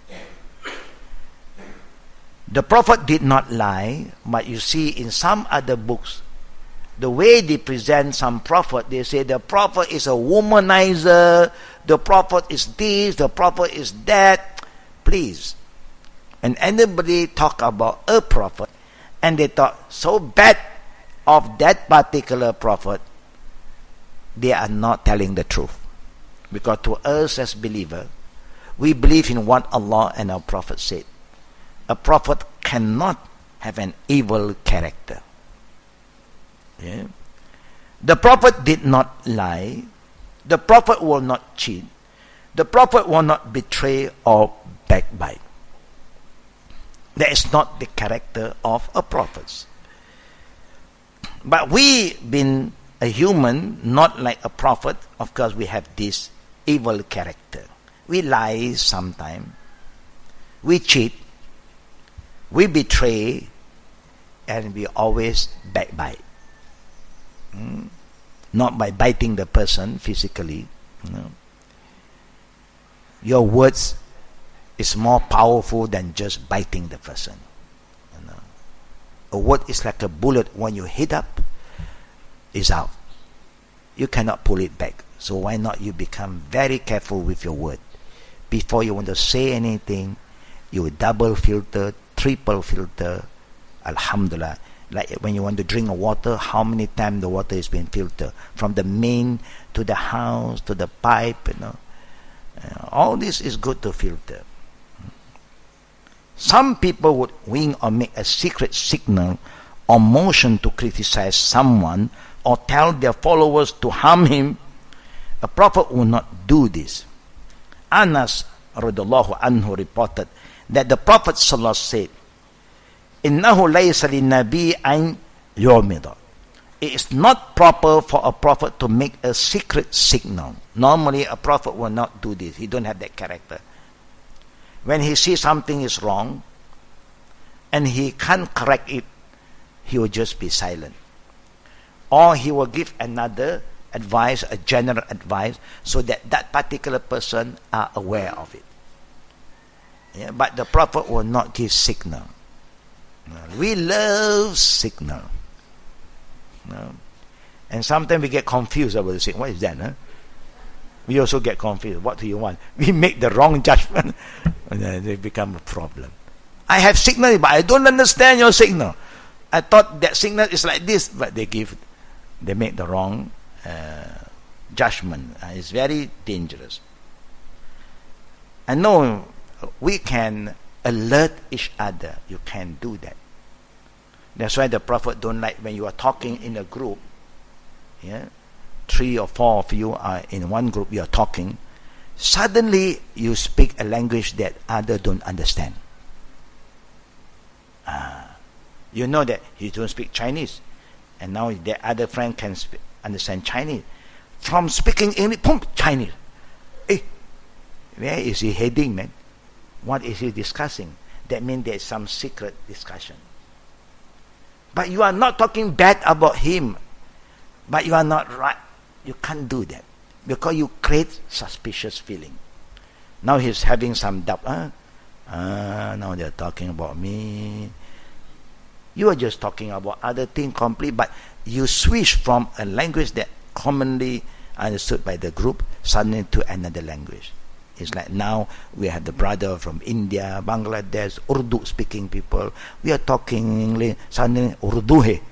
The prophet did not lie, but you see in some other books, the way they present some prophet, they say the prophet is a womanizer, the prophet is this, the prophet is that. Please. And anybody talk about a prophet, and they talk so bad of that particular prophet, they are not telling the truth. Because to us as believers, we believe in what Allah and our Prophet said. A prophet cannot have an evil character. Yeah? The prophet did not lie. The prophet will not cheat. The prophet will not betray or backbite. That is not the character of a prophet. But we, being a human, not like a prophet, of course we have this evil character. We lie sometimes. We cheat. We betray. And we always backbite. Hmm? Not by biting the person physically. No. Your words is more powerful than just biting the person. You know. A word is like a bullet. When you hit up, it's out. You cannot pull it back. So why not you become very careful with your word? Before you want to say anything, you double filter, triple filter. Alhamdulillah. Like when you want to drink water, how many times the water is being filtered? From the main to the house to the pipe, you know. Uh, all this is good to filter. Some people would wink or make a secret signal or motion to criticize someone or tell their followers to harm him, a prophet will not do this. Anas radhiyallahu anhu reported that the Prophet sallallahu said, "Innahu laysa lin-nabi an yu'mida." It is not proper for a prophet to make a secret signal. Normally, a prophet will not do this. He don't have that character. When he sees something is wrong and he can't correct it, he will just be silent. Or he will give another advice, a general advice, so that that particular person are aware of it. Yeah, but the prophet will not give signal. We love signal. No. And sometimes we get confused about the signal. What is that? Huh? We also get confused. What do you want? We make the wrong judgment, and then they become a problem. I have signal, but I don't understand your signal. I thought that signal is like this, but they give, they make the wrong uh, judgment. Uh, it's very dangerous. I know we can alert each other. You can do that. That's why the Prophet don't like when you are talking in a group. Yeah, three or four of you are in one group. You are talking. Suddenly you speak a language that others don't understand. Ah, you know that you don't speak Chinese, and now the other friend can sp- understand Chinese. From speaking English, boom, Chinese. Hey, where is he heading, man? What is he discussing? That means there is some secret discussion. But you are not talking bad about him. But you are not right. You can't do that. Because you create suspicious feeling. Now he's having some doubt. Huh? Ah, now they're talking about me. You are just talking about other things completely. But you switch from a language that commonly understood by the group suddenly to another language. It's like now we have the brother from India, Bangladesh, Urdu speaking people. We are talking English, suddenly Urdu hai.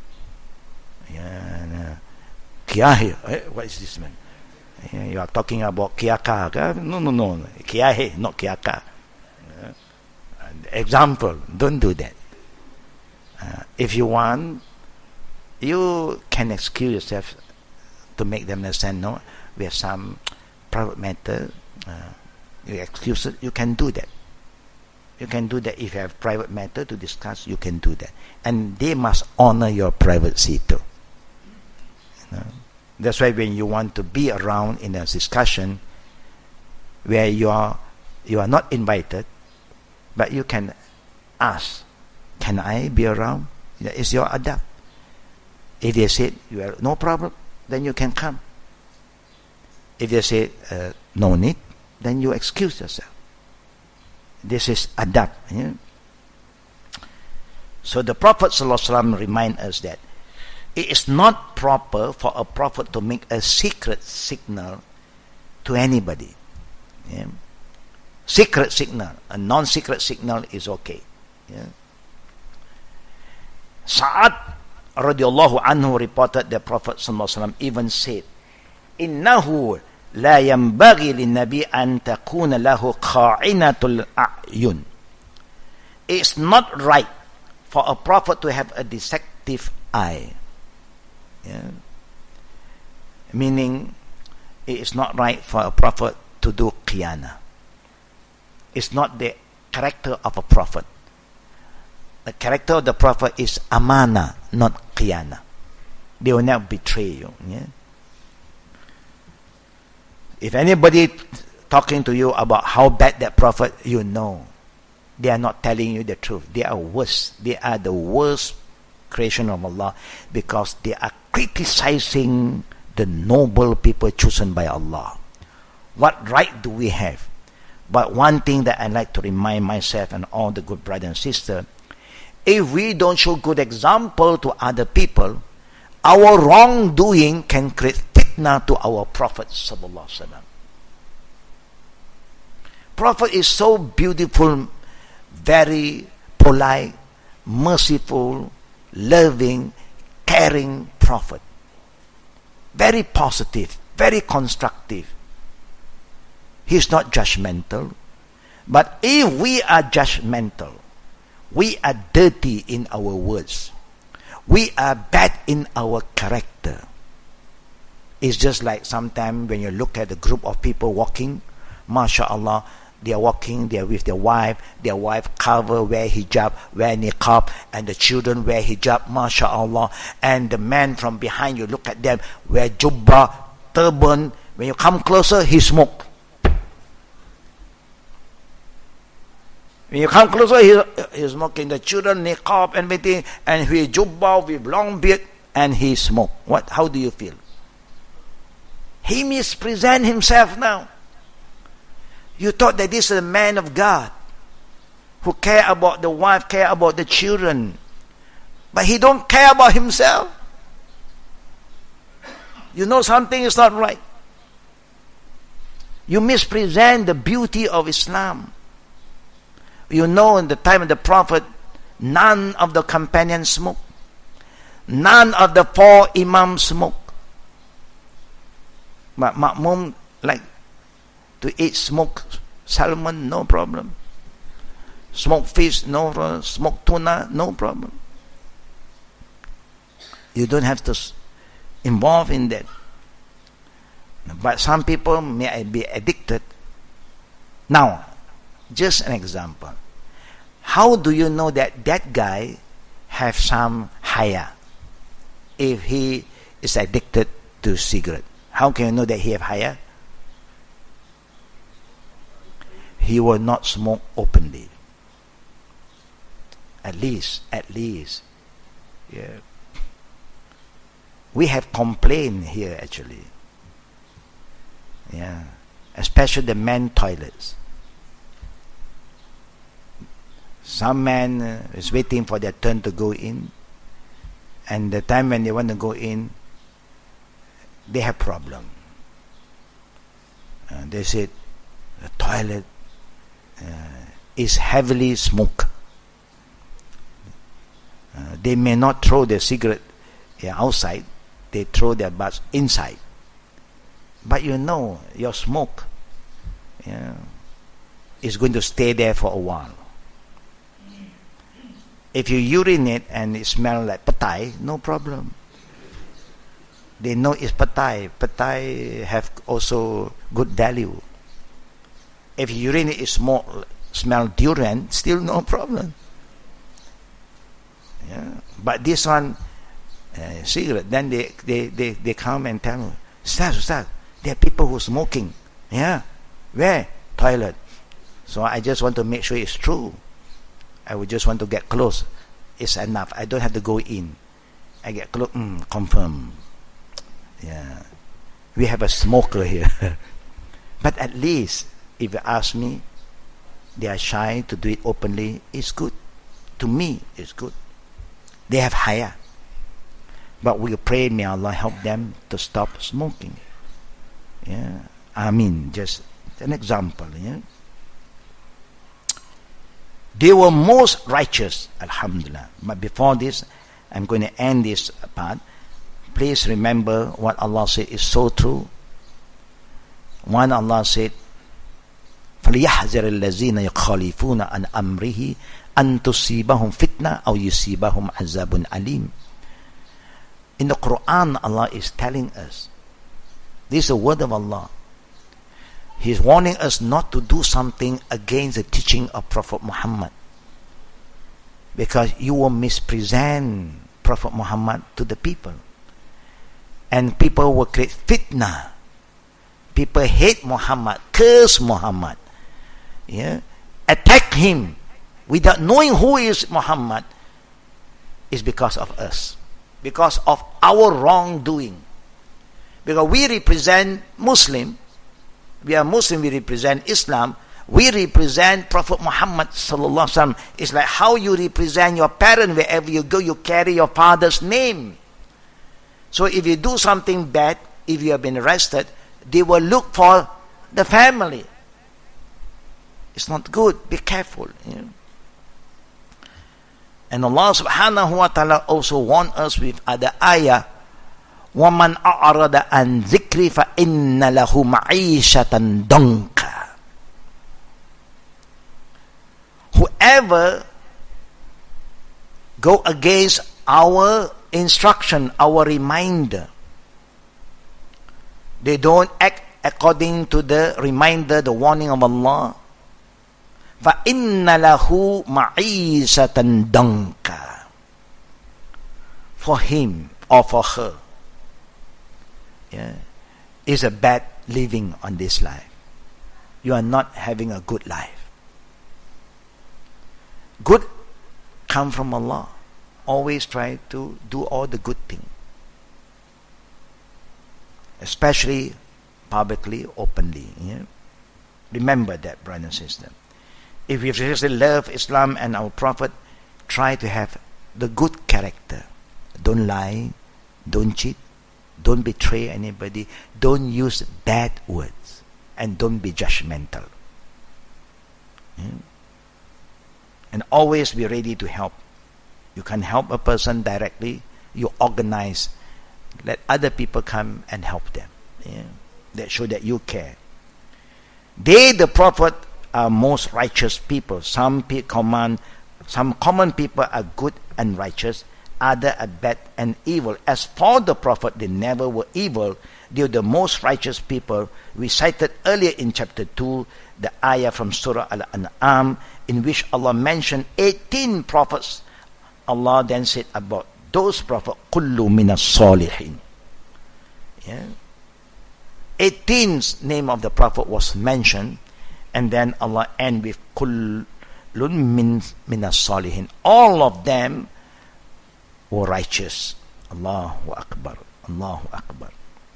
Yeah, Kya hai? What is this, man? Yeah, you are talking about Kya ka? No, no, no. Kya hai, not Kya ka. Yeah. Example, don't do that. Uh, if you want, you can excuse yourself to make them understand, no, we have some private matter. Uh, you excuse it, you can do that. You can do that if you have private matter to discuss. You can do that, and they must honor your privacy too. You know? That's why when you want to be around in a discussion where you are you are not invited, but you can ask, "Can I be around?" It's your adab. If they say you are no problem, then you can come. If they say uh, no need, then you excuse yourself. This is adab. Yeah? So the Prophet ﷺ reminds us that it is not proper for a prophet to make a secret signal to anybody. Yeah? Secret signal, a non-secret signal is okay. Yeah? Sa'ad radiyallahu anhu reported the Prophet ﷺ even said, "Innahu لا ينبغي للنبي أن تكون له خائنة الأعين." It's not right for a prophet to have a deceptive eye. Yeah? Meaning, it is not right for a prophet to do khiyana. It's not the character of a prophet. The character of the prophet is amana, not khiyana. They will not betray you. Yeah? If anybody t- talking to you about how bad that prophet, you know, they are not telling you the truth. They are worse. They are the worst creation of Allah because they are criticizing the noble people chosen by Allah. What right do we have? But one thing that I like to remind myself and all the good brothers and sisters, if we don't show good example to other people, our wrongdoing can create fitna to our Prophet sallallahu alaihi wasallam. Prophet is so beautiful, very polite, merciful, loving, caring Prophet. Very positive, very constructive. He's not judgmental. But if we are judgmental, we are dirty in our words, We are bad in our character. It's just like sometimes when you look at a group of people walking, mashallah, they are walking, they are with their wife, their wife cover, wear hijab, wear niqab, and the children wear hijab, mashallah, and the man from behind, you look at them, wear jubbah, turban. When you come closer, he smoke. When you come closer, he, he's smoking. The children, niqab, and everything, and he jubbah with long beard, and he smoke. What? How do you feel? He mispresent himself now. You thought that this is a man of God who care about the wife, care about the children, but he don't care about himself. You know something is not right. You mispresent the beauty of Islam. You know, in the time of the Prophet, none of the companions smoked. None of the four imams smoked. But Ma'mum like to eat smoked salmon, no problem. Smoked fish, no problem. Smoked tuna, no problem. You don't have to involve in that. But some people may be addicted. Now, just an example. How do you know that that guy have some haya if he is addicted to cigarette? How can you know that he have haya? He will not smoke openly. At least, at least. Yeah. We have complained here actually. Yeah. Especially the men toilets. Some man uh, is waiting for their turn to go in, and the time when they want to go in, they have problem. Uh, they said the toilet uh, is heavily smoked. Uh, they may not throw their cigarette uh, outside; they throw their butts inside. But you know, your smoke yeah, is going to stay there for a while. If you urinate and it smells like patai, no problem. They know it's patai. Patai have also good value. If you urinate it smell, smell durian, still no problem. Yeah. But this one, uh, cigarette, then they, they, they, they come and tell me, Ustaz, Ustaz, there are people who are smoking. Yeah. Where? Toilet. So I just want to make sure it's true. I would just want to get close. It's enough. I don't have to go in. I get close. Mm, confirm. Yeah. We have a smoker here. But at least, if you ask me, they are shy to do it openly. It's good. To me, it's good. They have haya. But we pray, may Allah help them to stop smoking. Yeah. I mean, just an example. Yeah. They were most righteous, alhamdulillah. But before this, I'm going to end this part. Please remember what Allah said is so true. One, Allah said, فَلْيَحْذَرِ الَّذِينَ يَخَالِفُونَ عَنْ أَمْرِهِ أَن تُصِيبَهُمْ فِتْنَةٌ أَوْ يُصِيبَهُمْ عَذَابٌ أَلِيمٌ. In the Quran, Allah is telling us, this is the word of Allah. He is warning us not to do something against the teaching of Prophet Muhammad, because you will mispresent Prophet Muhammad to the people, and people will create fitna. People hate Muhammad, curse Muhammad, yeah, attack him without knowing who is Muhammad. Is because of us, because of our wrongdoing, because we represent Muslim. We are Muslim, we represent Islam, we represent Prophet Muhammad sallallahu alaihi wasallam. It's like how you represent your parent. Wherever you go, you carry your father's name. So if you do something bad, if you have been arrested, they will look for the family. It's not good. Be careful. You know? And Allah subhanahu wa ta'ala also warned us with other ayah, وَمَنْ أَعْرَضَ عَنْ ذِكْرِ فَإِنَّ لَهُ مَعِيشَةً ضَنْكًا. Whoever go against our instruction, our reminder. They don't act according to the reminder, the warning of Allah. فَإِنَّ لَهُ مَعِيشَةً دَنْكَ. For him or for her, yeah, is a bad living on this life. You are not having a good life. Good come from Allah. Always try to do all the good things, especially publicly, openly. Yeah? Remember that, brother and sister. If we really love Islam and our Prophet, try to have the good character. Don't lie, don't cheat, don't betray anybody, don't use bad words, and don't be judgmental. Yeah? And always be ready to help. You can help a person directly, you organize, let other people come and help them. Yeah? That show that you care. They, the Prophet, are most righteous people. Some pe- command, some common people are good and righteous, other are bad and evil. As for the Prophet, they never were evil. They were the most righteous people. We cited earlier in chapter two the ayah from Surah Al-An'am, in which Allah mentioned eighteen prophets. Allah then said about those prophets, kullu minas salihin. Yeah. eighteenth name of the prophet was mentioned, and then Allah end with kullun min minas salihin. All of them were righteous. Allahu Akbar. Allahu Akbar.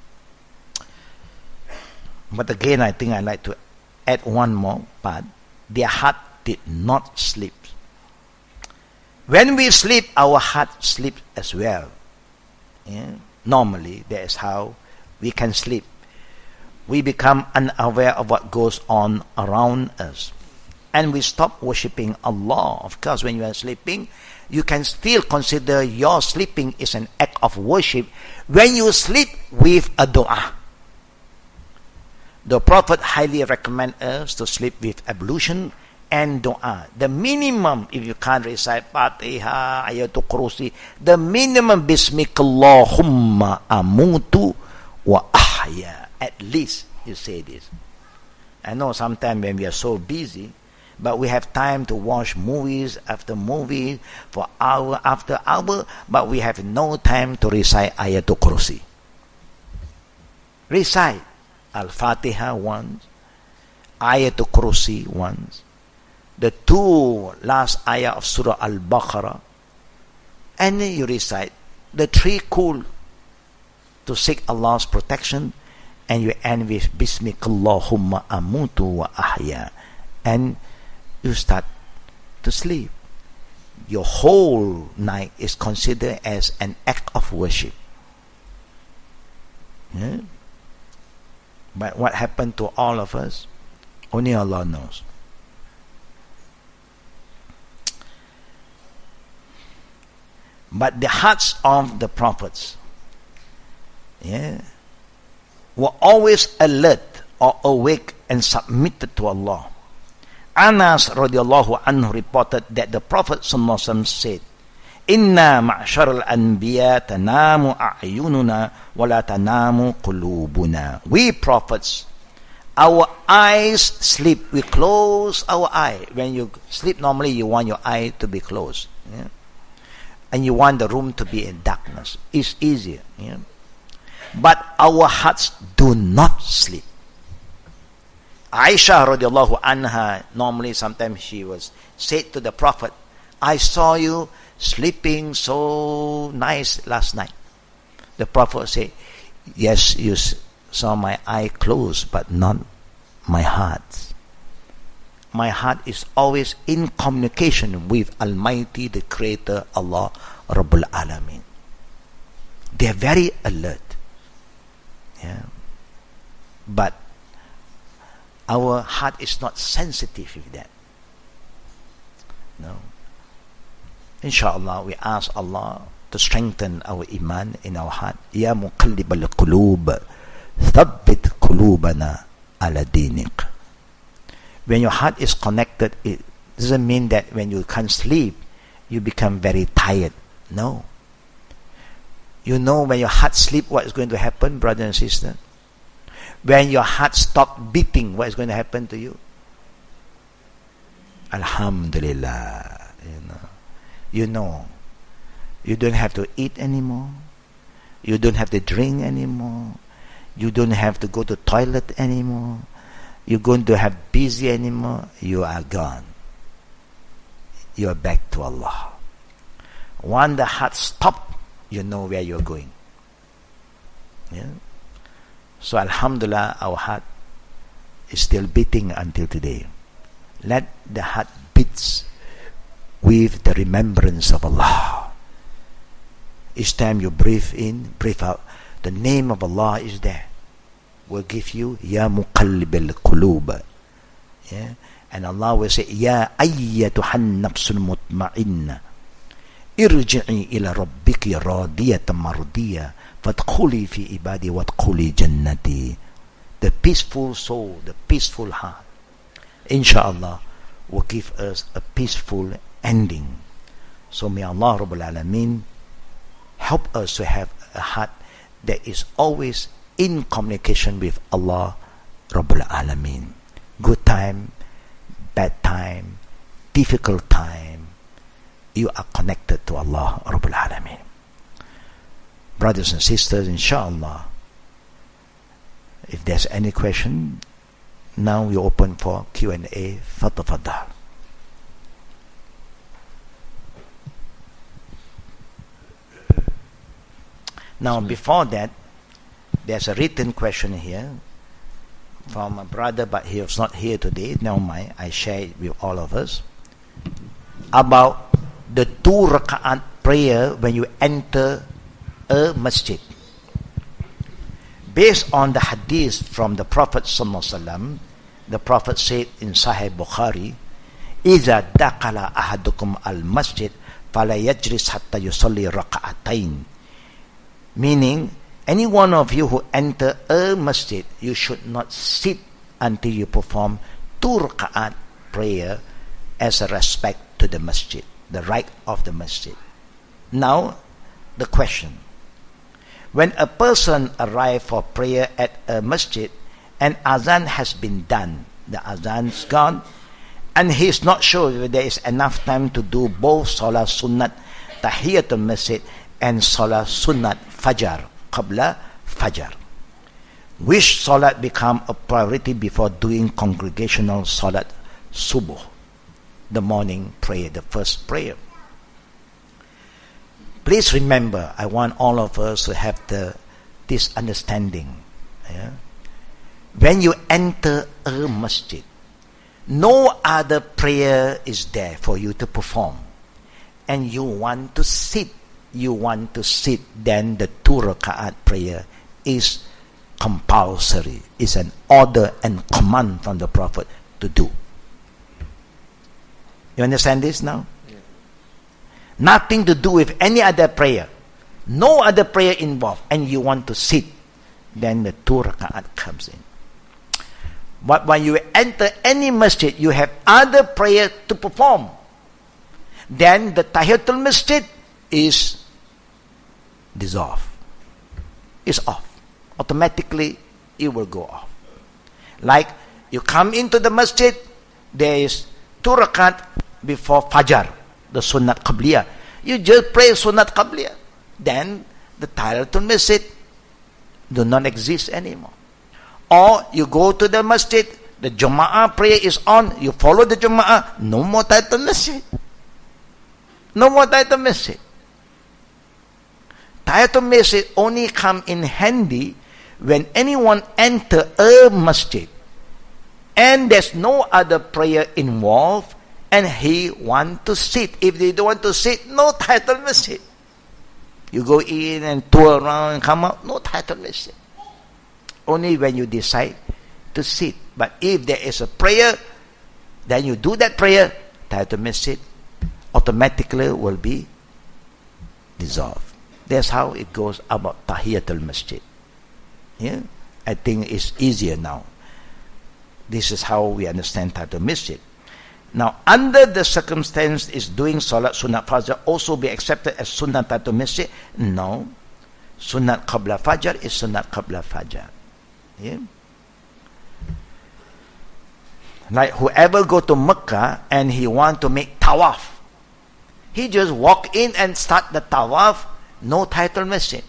But again, I think I'd like to add one more part. Their heart did not sleep. When we sleep, our heart sleeps as well. Yeah? Normally, that is how we can sleep. We become unaware of what goes on around us. And we stop worshipping Allah. Of course, when you are sleeping, you can still consider your sleeping is an act of worship when you sleep with a dua. The Prophet highly recommends us to sleep with ablution and dua. The minimum, if you can't recite Fatiha, Ayatul Kursi, the minimum, Bismikallahumma amutu wa ahya. At least you say this. I know sometimes when we are so busy, but we have time to watch movies after movie for hour after hour, but we have no time to recite Ayatul Kursi. Recite Al-Fatiha once, Ayatul Kursi once, the two last ayah of Surah Al-Baqarah, and then you recite the three kul to seek Allah's protection, and you end with Bismikallahumma amutu wa ahya, and you start to sleep. Your whole night is considered as an act of worship. Yeah? But what happened to all of us, only Allah knows. But the hearts of the prophets, yeah, were always alert or awake and submitted to Allah. Anas radiallahu anhu reported that the Prophet sallallahu alaihi wasallam said, Inna ma'shar al-anbiya tanamu a'yununa wa la tanamu qulubuna. We prophets, our eyes sleep. We close our eye. When you sleep, normally you want your eye to be closed. Yeah? And you want the room to be in darkness. It's easier. Yeah? But our hearts do not sleep. Aisha radiallahu anha, normally sometimes she was said to the Prophet, I saw you sleeping so nice last night. The Prophet said, yes, you saw my eye closed, but not my heart. My heart is always in communication with Almighty, the Creator, Allah Rabbul Alameen. They are very alert. Yeah. But our heart is not sensitive with that. No. Inshallah, we ask Allah to strengthen our iman in our heart. Ya muqallib al-qulub, thabbit qulubana ala dinik. When your heart is connected, it doesn't mean that when you can't sleep, you become very tired. No. You know when your heart sleep, what is going to happen, brother and sister? When your heart stop beating, what is going to happen to you? Alhamdulillah. You know. You know. You don't have to eat anymore. You don't have to drink anymore. You don't have to go to toilet anymore. You're going to have busy anymore. You are gone. You are back to Allah. When the heart stop, you know where you're going. Yeah. So Alhamdulillah, our heart is still beating until today. Let the heart beats with the remembrance of Allah. Each time you breathe in, breathe out, the name of Allah is there. Will give you Ya Muqallib al-Qulub. Yeah? And Allah will say, Ya ayyatuhan nafsul mutma'inna, irji'i ila rabbiki radiyatan mardiya, fadkhuli fi ibadi wadkhuli jannati. The peaceful soul, the peaceful heart, inshallah, will give us a peaceful ending. So may Allah Rabbul Alameen help us to have a heart that is always in communication with Allah Rabbul Alameen. Good time, bad time, difficult time, you are connected to Allah Rabbul Alameen. Brothers and sisters, inshallah, if there's any question, now we open for Q and A. Fatafaddal. Now, before that, there's a written question here from a brother, but he was not here today. Never mind, I share it with all of us. About the two raka'at prayer when you enter a masjid. Based on the hadith from the Prophet Sallallahu Alaihi Wasallam, the Prophet said in Sahih Bukhari, إِذَا دَقَلَ أَحَدُكُمْ الْمَسْجِدِ فَلَا يَجْرِسْ حَتَّى يُصَلِّي رَكَعَتَيْنِ. Meaning, any one of you who enter a masjid, you should not sit until you perform two raka'at prayer as a respect to the masjid, the right of the masjid. Now, the question. When a person arrives for prayer at a masjid and azan has been done, the azan's gone, and he is not sure whether there is enough time to do both Salah Sunnat Tahiyatul Masjid and Salah Sunnat Fajr, Qabla Fajr. Which Salat become a priority before doing congregational Salat Subuh, the morning prayer, the first prayer? Please remember, I want all of us to have the this understanding. Yeah? When you enter a masjid, no other prayer is there for you to perform, and you want to sit, you want to sit, then the two raka'at prayer is compulsory, is an order and command from the Prophet to do. You understand this now? Nothing to do with any other prayer. No other prayer involved. And you want to sit. Then the two raka'at comes in. But when you enter any masjid, you have other prayer to perform. Then the Tahiyatul Masjid is dissolved. It's off. Automatically, it will go off. Like, you come into the masjid, there is two raka'at before Fajr, the Sunnat Qabliyah. You just pray Sunnat Qabliyah. Then the Tahiyatul Masjid do not exist anymore. Or you go to the masjid, the Jum'ah prayer is on, you follow the Jum'ah, no more Tahiyatul Masjid. No more Tahiyatul Masjid. Tahiyatul Masjid only come in handy when anyone enter a masjid and there's no other prayer involved, and he want to sit. If they don't want to sit, no Tahiyatul Masjid. You go in and tour around and come out, no Tahiyatul Masjid. Only when you decide to sit. But if there is a prayer, then you do that prayer, Tahiyatul Masjid automatically will be dissolved. That's how it goes about Tahiyatul Masjid. Yeah? I think it's easier now. This is how we understand Tahiyatul Masjid. Now, under the circumstance, is doing Salat Sunnat Fajr also be accepted as Sunnat Tahiyatul Masjid? No. Sunnat Qabla Fajr is Sunnat Qabla Fajr. Yeah? Like whoever go to Mecca and he want to make tawaf, he just walk in and start the tawaf, no Tahiyatul Masjid.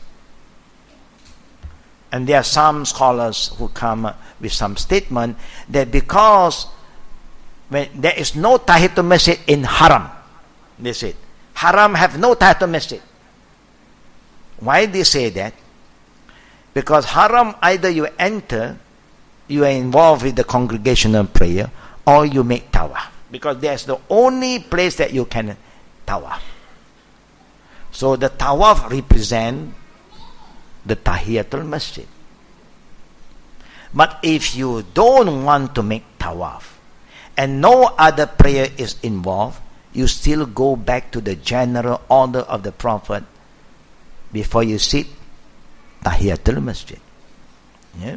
And there are some scholars who come with some statement that because when there is no Tahiyatul Masjid in Haram, they said, Haram have no Tahiyatul Masjid. Why they say that? Because Haram, either you enter, you are involved with the congregational prayer, or you make tawaf. Because that's the only place that you can tawaf. So the tawaf represent the Tahiyatul Masjid. But if you don't want to make tawaf, and no other prayer is involved, you still go back to the general order of the Prophet. Before you sit, Tahiyatul Masjid. Yeah?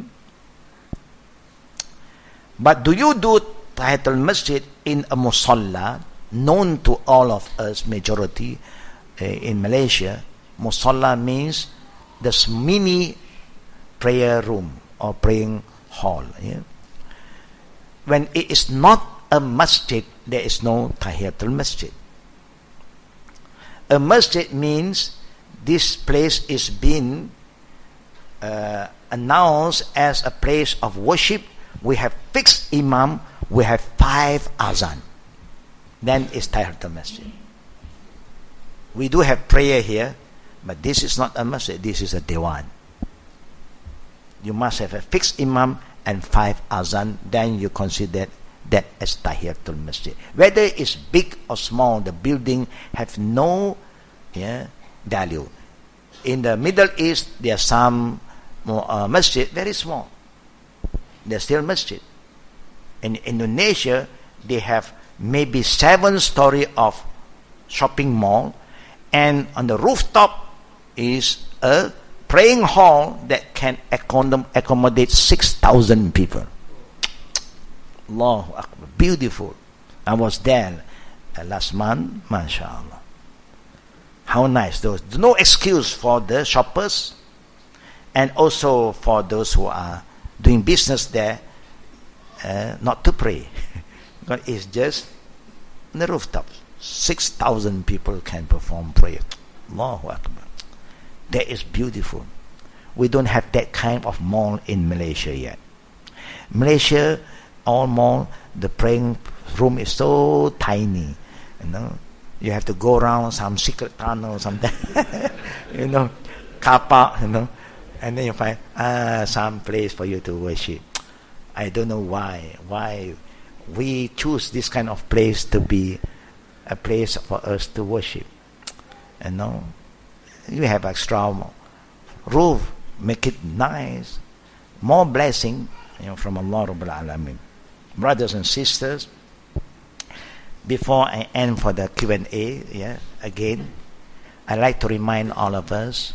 But do you do Tahiyatul Masjid in a musalla, known to all of us, majority uh, in Malaysia? Musalla means this mini prayer room or praying hall. Yeah? When it is not a masjid, there is no Tahiyatul Masjid. A masjid means this place is being uh, announced as a place of worship. We have fixed imam, we have five azan. Then it's Tahiyatul Masjid. We do have prayer here, but this is not a masjid, this is a diwan. You must have a fixed imam and five azan, then you consider that as Tahiyatul Masjid. Whether it's big or small, the building have no yeah, value. In the Middle East, there are some uh, masjid very small. They're still masjid. In Indonesia, they have maybe seven story of shopping mall, and on the rooftop is a praying hall that can accommodate six thousand people. Allahu Akbar. Beautiful. I was there uh, last month. MashaAllah. How nice. Those. No excuse for the shoppers and also for those who are doing business there uh, not to pray. Because it's just on the rooftop. six thousand people can perform prayer. Allahu Akbar. That is beautiful. We don't have that kind of mall in Malaysia yet. Malaysia, all mall, the praying room is so tiny, you know. You have to go around some secret tunnel, something, you know, car park, you know, and then you find ah some place for you to worship. I don't know why. Why we choose this kind of place to be a place for us to worship. You know, you have extra roof, make it nice, more blessing, you know, from Allah Rabbul Alameen. Brothers and sisters, before I end for the Q and A, yeah, again, I'd like to remind all of us,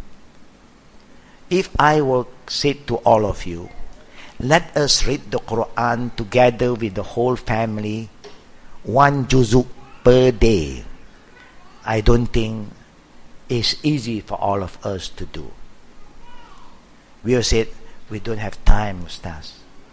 if I will say to all of you, let us read the Quran together with the whole family, one juzuk per day, I don't think it's easy for all of us to do. We will say, we don't have time, Ustaz.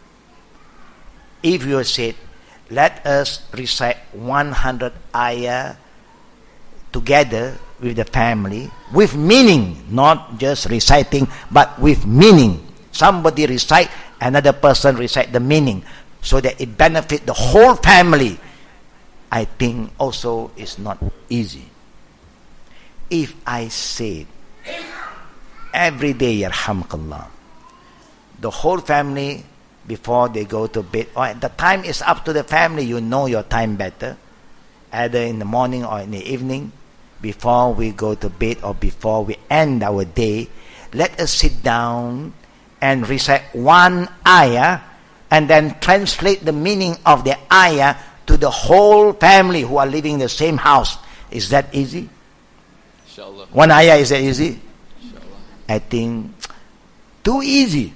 If you said, let us recite one hundred ayah together with the family, with meaning, not just reciting, but with meaning. Somebody recite, another person recite the meaning, so that it benefit the whole family. I think also is not easy. If I said, every day, yarhamkallah, the whole family, before they go to bed, or the time is up to the family, you know your time better, either in the morning or in the evening, before we go to bed or before we end our day, let us sit down and recite one ayah and then translate the meaning of the ayah to the whole family who are living in the same house. Is that easy? Inshallah. One ayah, is that easy? Inshallah. I think too easy.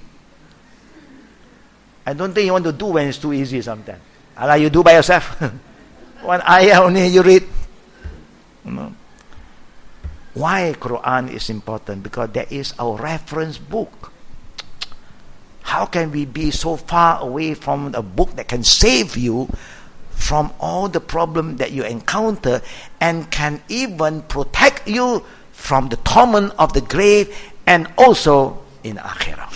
I don't think you want to do when it's too easy sometimes. Allah, you do by yourself. One ayah only you read. You know. Why Quran is important? Because that is our reference book. How can we be so far away from a book that can save you from all the problems that you encounter and can even protect you from the torment of the grave and also in Akhirah?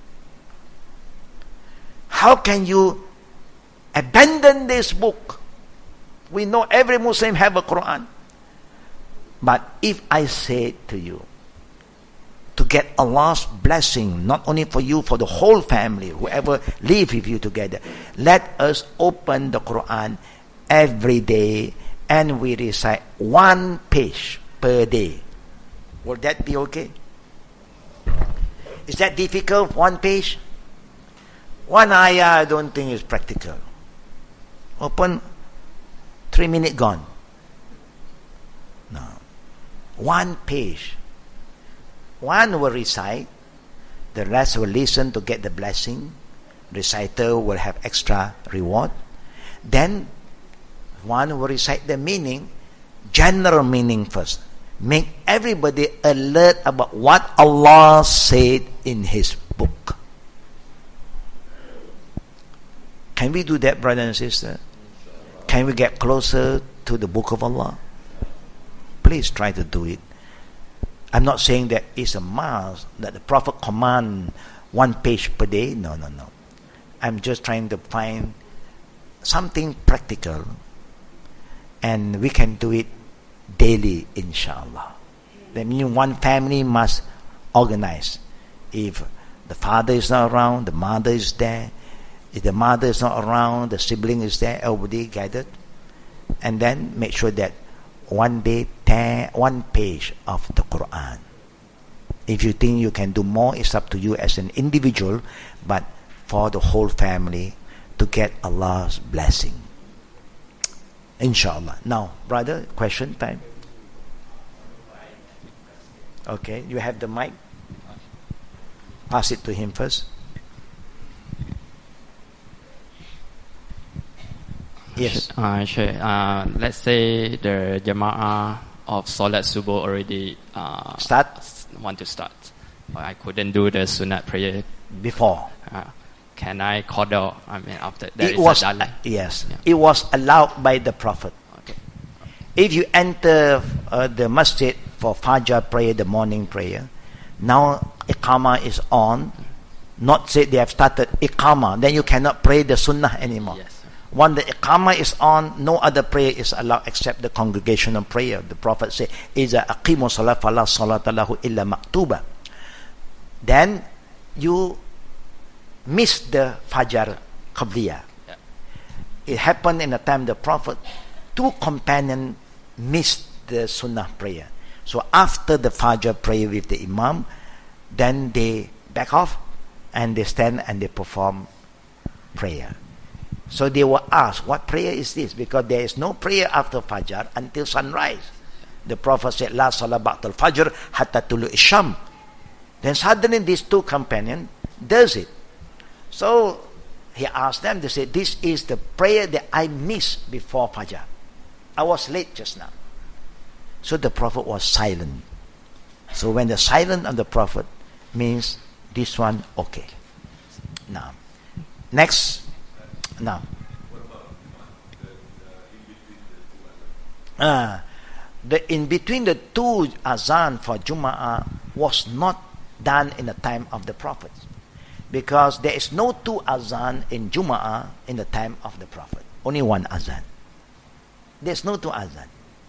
How can you abandon this book? We know every Muslim have a Quran. But if I say to you, to get Allah's blessing, not only for you, for the whole family, whoever live with you together, let us open the Quran every day and we recite one page per day. Will that be okay? Is that difficult? One page? One ayah, I don't think is practical. Open, three minutes gone. No. One page. One will recite, the rest will listen to get the blessing. Reciter will have extra reward. Then one will recite the meaning, general meaning first. Make everybody alert about what Allah said in His book. Can we do that, brother and sister? Can we get closer to the book of Allah? Please try to do it. I'm not saying that it's a must, that the Prophet command one page per day. No, no, no. I'm just trying to find something practical, and we can do it daily, inshallah. That means one family must organize. If the father is not around, the mother is there. If the mother is not around, the sibling is there, everybody gathered. And then make sure that one day, ten, one page of the Quran. If you think you can do more, it's up to you as an individual, but for the whole family to get Allah's blessing. Inshallah. Now, brother, question time. Okay, you have the mic. Pass it to him first. Yes. Uh, sure. Uh, let's say the Jama'ah of Salat Subuh already uh, Start? want to start. But I couldn't do the Sunat prayer Before. Uh, can I qada? I mean, after that It is was, a dal- uh, yes. Yeah. It was allowed by the Prophet. Okay. If you enter uh, the masjid for Fajr prayer, the morning prayer, now Iqamah is on, not say they have started Iqamah, then you cannot pray the Sunnah anymore. Yes. When the Iqamah is on, no other prayer is allowed except the congregational prayer. The Prophet said, "Iza aqimu salat fala salata lahu illa maktuba." Then you miss the Fajr Qabliyah. Yeah. It happened in the time of the Prophet. Two companions missed the Sunnah prayer. So after the Fajr prayer with the Imam, then they back off and they stand and they perform prayer. So they were asked, what prayer is this? Because there is no prayer after Fajr until sunrise. The Prophet said, La salat ba'dal Fajr hatta tulu isham. Then suddenly these two companions does it. So he asked them, they said, this is the prayer that I missed before Fajr. I was late just now. So the Prophet was silent. So when the silence of the Prophet means this one okay. Now, next. Now, uh, the in between the two azan for Jum'ah was not done in the time of the Prophet, because there is no two azan in Jum'ah in the time of the Prophet. Only one azan. There's no two azan.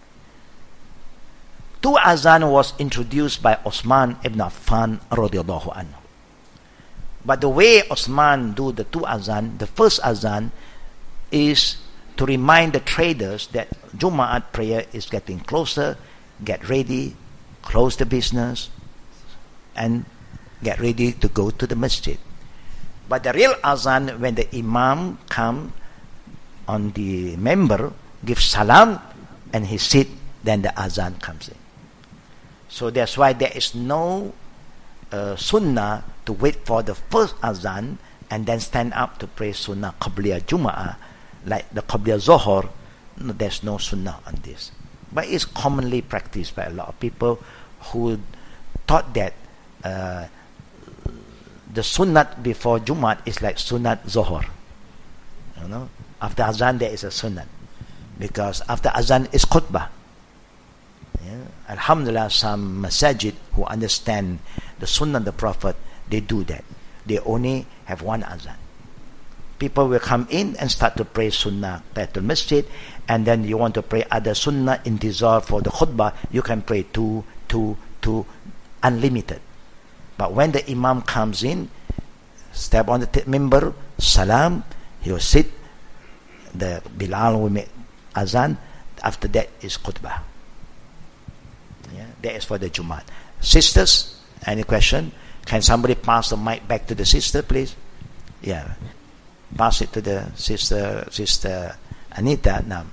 Two azan was introduced by Osman ibn Affan radiyallahu anhu. But the way Osman do the two azan, the first azan is to remind the traders that Jumu'at prayer is getting closer, get ready, close the business, and get ready to go to the masjid. But the real azan, when the imam come on the member, give salam, and he sit, then the azan comes in. So that's why there is no uh, sunnah to wait for the first azan and then stand up to pray sunnah qabliyah Jum'ah, like the qabliyah Zohor. No, there's no sunnah on this. But it's commonly practiced by a lot of people who thought that uh, the sunnat before Jumat is like sunnat Zohor. You know, after Azan there is a sunnat, because after Azan is khutbah. Yeah. Alhamdulillah, some masajid who understand the sunnah of the Prophet, they do that. They only have one Azan. People will come in and start to pray sunnah Tahiyatul Masjid, and then you want to pray other sunnah intizar for the khutbah, you can pray two, two, two, unlimited. But when the Imam comes in, step on the t- member, salam, he will sit, the Bilal will make azan, after that is khutbah. Yeah, that is for the Jumat. Sisters, any question? Can somebody pass the mic back to the sister, please? Yeah. Pass it to the sister, sister Anita now.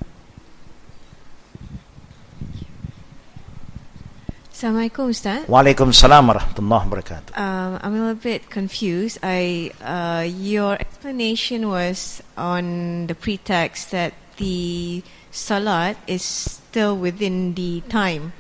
Assalamualaikum, Ustaz. Waalaikumsalam warahmatullahi wabarakatuh. Um, I'm a little bit confused. I uh, your explanation was on the pretext that the salat is still within the time.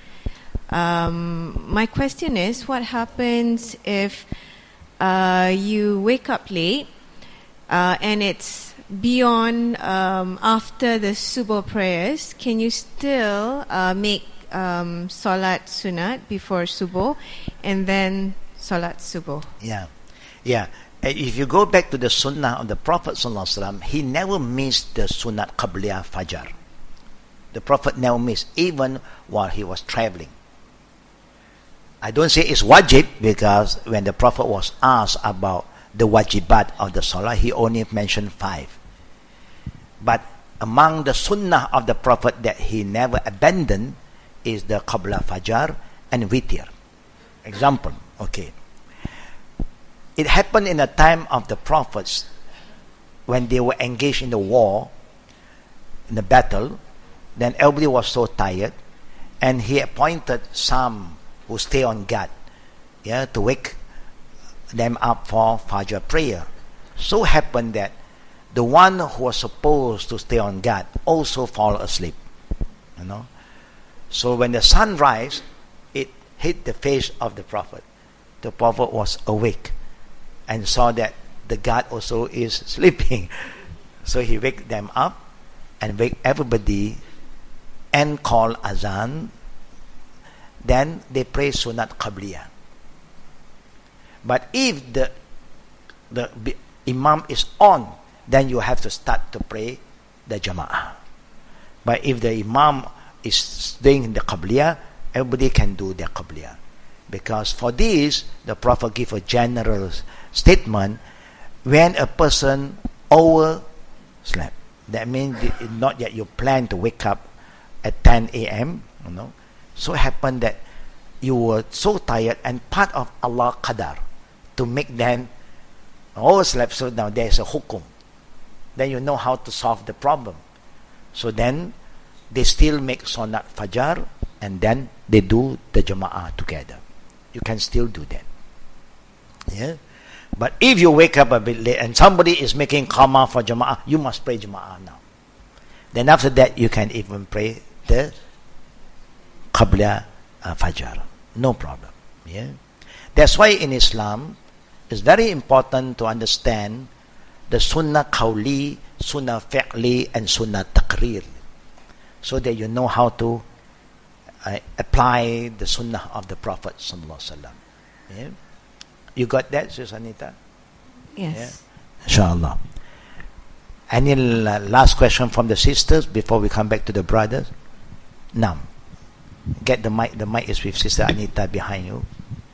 Um, my question is, what happens if uh, you wake up late uh, and it's beyond um, after the subuh prayers? Can you still uh, make Um, salat sunat before subuh and then salat subuh? Yeah, yeah. If you go back to the sunnah of the Prophet sallallahu alaihi wasallam, he never missed the sunat qabliyah fajr. The Prophet never missed, even while he was traveling. I don't say it's wajib, because when the Prophet was asked about the wajibat of the salah, he only mentioned five. But among the sunnah of the Prophet that he never abandoned is the Qabla Fajr and Witir. Example, okay. It happened in the time of the prophets when they were engaged in the war, in the battle. Then everybody was so tired, and he appointed some who stay on guard, yeah, to wake them up for Fajr prayer. So happened that the one who was supposed to stay on guard also fall asleep, you know. So when the sun rise, it hit the face of the Prophet. The Prophet was awake and saw that the guard also is sleeping. So he waked them up and wake everybody and call azan. Then they pray sunat qabliyah. But if the the imam is on, then you have to start to pray the jama'ah. But if the imam is staying in the qabliyah, everybody can do their qabliyah. Because for this, the Prophet gave a general statement: when a person overslept, that means not yet you plan to wake up at ten a.m., you know, so happened that you were so tired, and part of Allah qadar to make them overslept, so now there is a hukum. Then you know how to solve the problem. So then they still make Salat Fajr, and then they do the Jama'ah together. You can still do that. Yeah. But if you wake up a bit late and somebody is making Qamah for Jama'ah, you must pray Jama'ah now. Then after that, you can even pray the Qabla uh, Fajr. No problem. Yeah. That's why in Islam, it's very important to understand the Sunnah Qawli, Sunnah Fi'li, and Sunnah Taqrir, so that you know how to uh, apply the sunnah of the Prophet sallallahu alaihi wasallam. Yeah? You got that, Sis Anita? Yes. Yeah? Inshallah. Any l- last question from the sisters before we come back to the brothers? Now, get the mic. The mic is with Sister Anita behind you.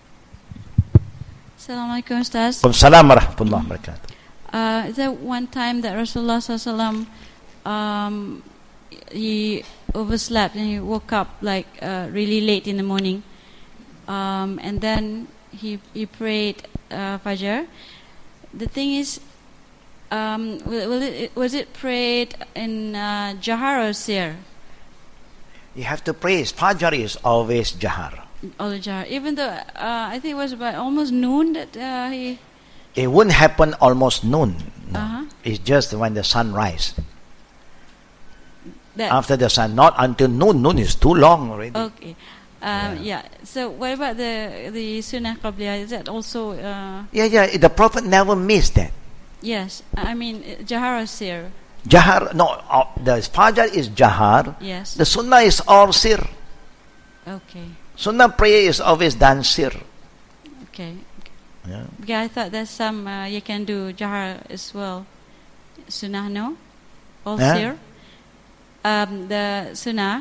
Assalamualaikum, Ustaz. Assalamualaikum warahmatullahi wabarakatuh. Uh, is there one time that Rasulullah sallallahu alaihi wasallam um, he overslept and he woke up like uh, really late in the morning, um, and then he he prayed uh, Fajr. The thing is, um, will, will it, was it prayed in uh, Jahar or Sir? You have to pray. Fajr is always Jahar. All the Jahar. Even though uh, I think it was about almost noon that uh, he. It wouldn't happen almost noon. No. Uh-huh. It's just when the sun rises. That, After the sun, not until noon. Noon is too long already. okay. Um, yeah. So what about the the Sunnah Qabliyah? Is that also? Uh, Yeah, yeah. The Prophet never missed that. yes. I mean, uh, Jahar or Sir? Jahar, no, uh, the Fajr is Jahar. Yes. The Sunnah is all Sir. Okay. Sunnah prayer is always done Sir. Okay. Yeah. Yeah, I thought there's some uh, you can do Jahar as well. Sunnah, no? All Huh? Sir? Um, the Sunnah,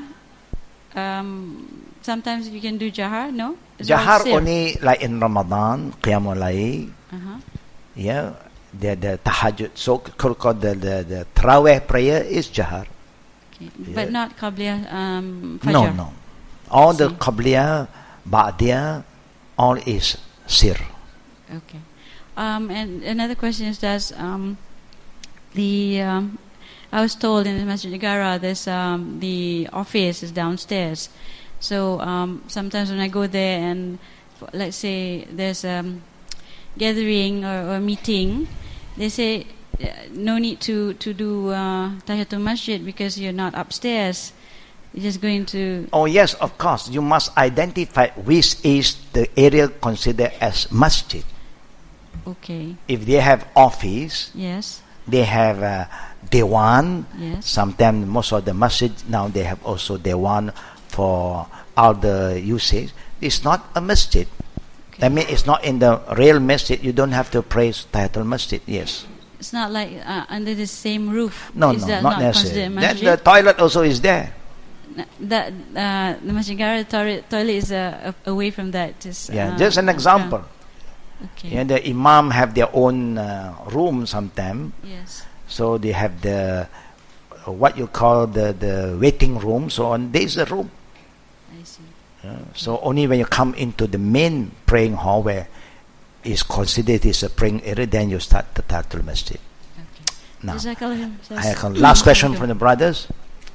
um, sometimes you can do Jahar, no? It's all Jahar Sir. only like in Ramadan, Qiyamul Layl. Uh-huh. Yeah, the the tahajjud, so called the the, the Taraweh prayer is Jahar. Okay. Yeah. But not Qabliyah, um, Fajr. No, no. All the See. Qabliyah, Ba'diyah, all is Sir. Okay. Um, and another question is that um, the um, I was told in the Masjid Negara there's um, the office is downstairs. So um, sometimes when I go there and f- let's say there's a um, gathering or, or meeting, they say uh, no need to to do uh, Tahiyatul Masjid because you're not upstairs. You're just going to Oh yes, of course. You must identify which is the area considered as masjid. okay. If they have office, Yes. they have uh, Dewan. Yes. Sometimes most of the masjid now they have also Dewan for other usage. It's not a masjid. Okay. I mean, it's not in the real masjid. You don't have to praise Tahiyatul Masjid. Yes. It's not like uh, under the same roof. No, Is no, that not not necessary. considered Then masjid? the toilet also is there. N- That uh, the Masjid Negara toilet, toilet is uh, a- away from that. Just, Yeah, uh, just an example. uh, okay. Yeah, the imam have their own uh, room sometimes. Yes. So they have the uh, what you call the the waiting room. So on there is a room. I see. Yeah. So only when you come into the main praying hall where is considered is a praying area, then you start the Tahiyatul Masjid. Okay. Now, Jazakallah. I have last question from the brothers.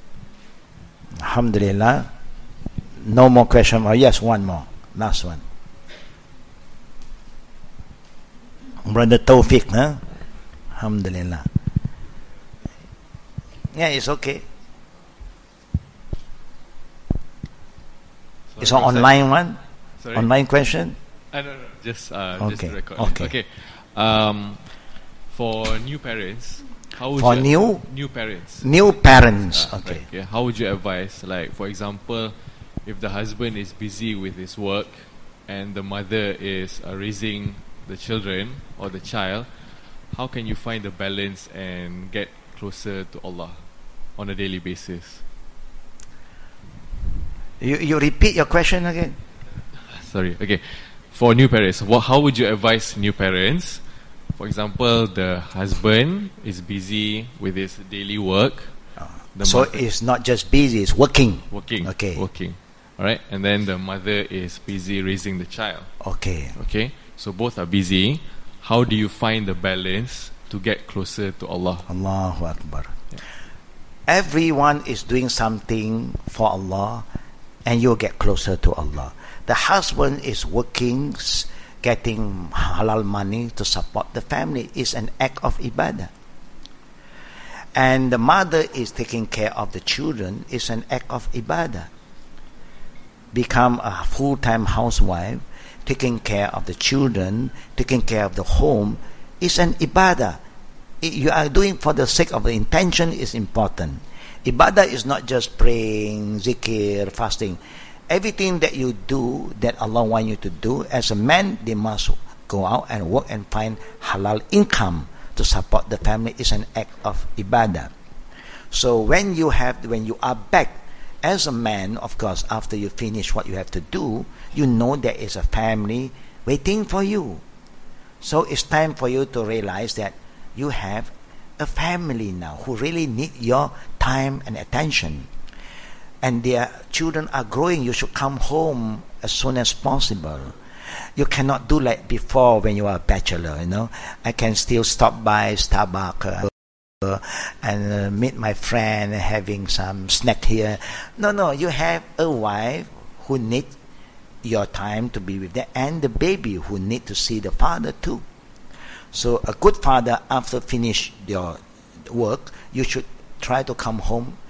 Alhamdulillah. No more question. Oh, yes, one more. Last one. Brother Tawfiq, huh? Alhamdulillah. Yeah, it's okay. Sorry, It's an what's that? online one. Sorry? Online question. Uh, no, no, just uh, just Okay, to record. okay. Okay. Um, for new parents, how would For you new new parents? new parents. Ah, Okay. right, yeah. How would you advise? Like, for example, if the husband is busy with his work and the mother is uh, raising the children or the child, how can you find the balance and get closer to Allah on a daily basis? You you repeat your question again. Sorry. Okay. For new parents, what, how would you advise new parents? For example, the husband is busy with his daily work. The So mother- it's not just busy; it's working. working. Okay. Working. All right. And then the mother is busy raising the child. Okay. Okay. So both are busy. How do you find the balance to get closer to Allah? Allahu Akbar. Everyone is doing something for Allah, and you get closer to Allah. The husband is working, s- getting halal money to support the family. Is an act of ibadah. And the mother is taking care of the children. Is an act of ibadah. Become a full-time housewife, taking care of the children, taking care of the home, is an ibadah. I- You are doing for the sake of the intention is important. Ibadah is not just praying, zikir, fasting. Everything that you do that Allah wants you to do, as a man, they must go out and work and find halal income to support the family. Is an act of ibadah. So when you have, when you are back as a man, of course, after you finish what you have to do, you know there is a family waiting for you. So it's time for you to realize that you have a family now who really need your time and attention. And their children are growing. You should come home as soon as possible. You cannot do like before when you are a bachelor, you know. I can still stop by Starbucks uh, and uh, meet my friend having some snack here. No, no, you have a wife who need your time to be with them, and the baby who need to see the father too. So a good father, after finish your work, you should try to come home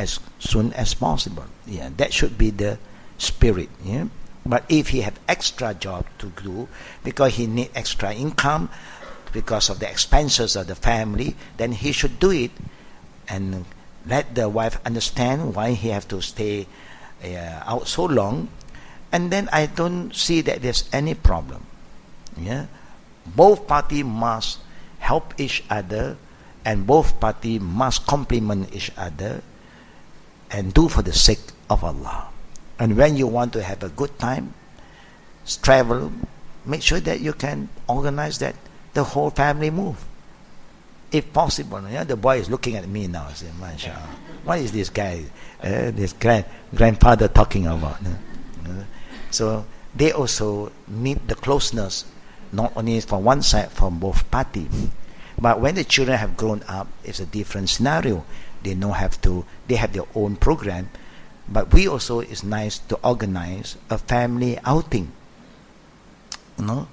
as soon as possible. Yeah, that should be the spirit. Yeah, but if he have extra job to do because he need extra income because of the expenses of the family, then he should do it and let the wife understand why he have to stay uh, out so long, and then I don't see that there's any problem. Yeah, both parties must help each other, and both parties must complement each other and do for the sake of Allah. And when you want to have a good time, travel, make sure that you can organize that the whole family move, if possible. Yeah, the boy is looking at me now, saying, "Mashallah, what is this guy, uh, this grand grandfather talking about?" Uh, so they also need the closeness, not only from one side, from both parties. But when the children have grown up, it's a different scenario. They know have to. They have their own program. But we also, it's nice to organize a family outing. You know.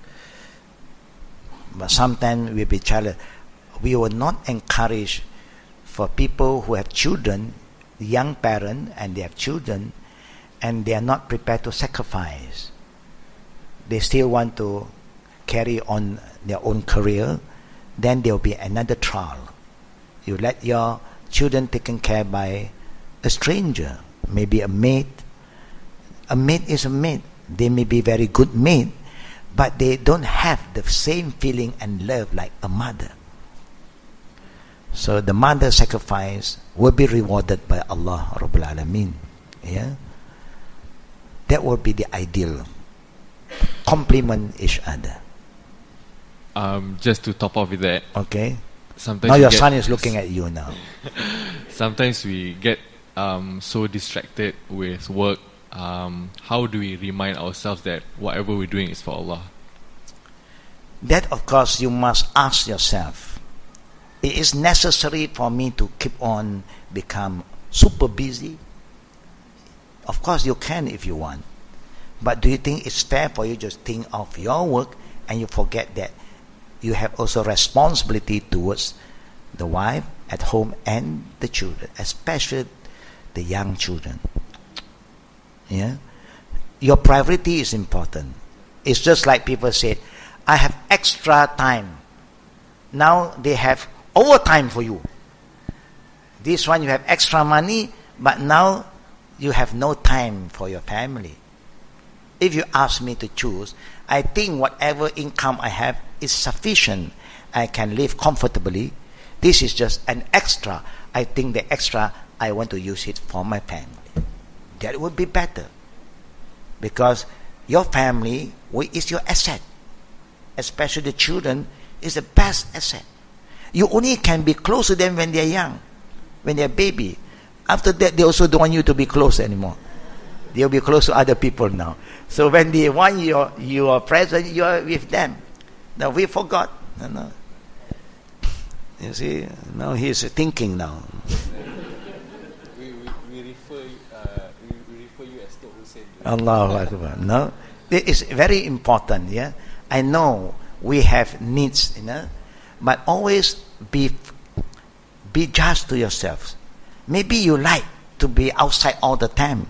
But sometimes we be challenged. We will not encourage for people who have children, young parents, and they have children, and they are not prepared to sacrifice. They still want to carry on their own career. Then there will be another trial. You let your children taken care by a stranger, maybe a maid. A maid is a maid. They may be very good maid, but they don't have the same feeling and love like a mother. So the mother sacrifice will be rewarded by Allah Rabbul Alameen. Yeah, that would be the ideal. Complement each other. Um, just to top off with that. Okay. Sometimes now we your get son is looking at you now. Sometimes we get um, so distracted with work. Um, how do we remind ourselves that whatever we're doing is for Allah? That, of course, you must ask yourself. It is necessary for me to keep on become super busy? Of course, you can if you want. But do you think it's fair for you just think of your work and you forget that you have also responsibility towards the wife at home and the children, especially the young children? Yeah, your priority is important. It's just like people said, I have extra time. Now they have overtime for you. This one you have extra money, but now you have no time for your family. If you ask me to choose, I think whatever income I have is sufficient. I can live comfortably. This is just an extra. I think the extra, I want to use it for my family. That would be better. Because your family is your asset. Especially the children is the best asset. You only can be close to them when they're young, when they're baby. After that, they also don't want you to be close anymore. They'll be close to other people now. So when they want your your present, you are with them. Now we forgot. You know. You see, now he's thinking now. we, we, we refer uh, we, we refer you as Tok Hussein. Allahu Akbar. No, it is very important. Yeah, I know we have needs, you know, but always be be just to yourselves. Maybe you like to be outside all the time.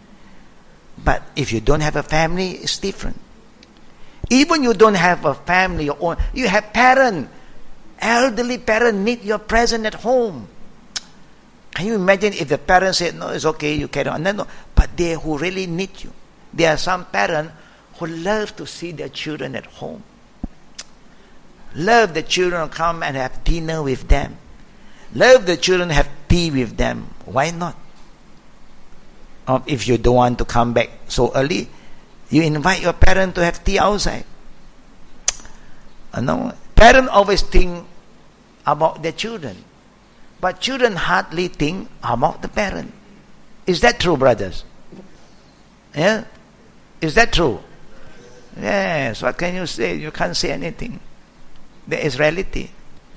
But if you don't have a family, it's different. Even you don't have a family, your own, you have parents, elderly parents need your presence at home. Can you imagine if the parents said, no, it's okay, you carry on. No, no. But they who really need you. There are some parents who love to see their children at home. Love the children come and have dinner with them. Love the children have tea with them. Why not? Or if you don't want to come back so early, you invite your parent to have tea outside. You know, parents always think about their children, but children hardly think about the parent. Is that true, brothers? Yeah? Is that true? Yes. What can you say? You can't say anything. There is reality.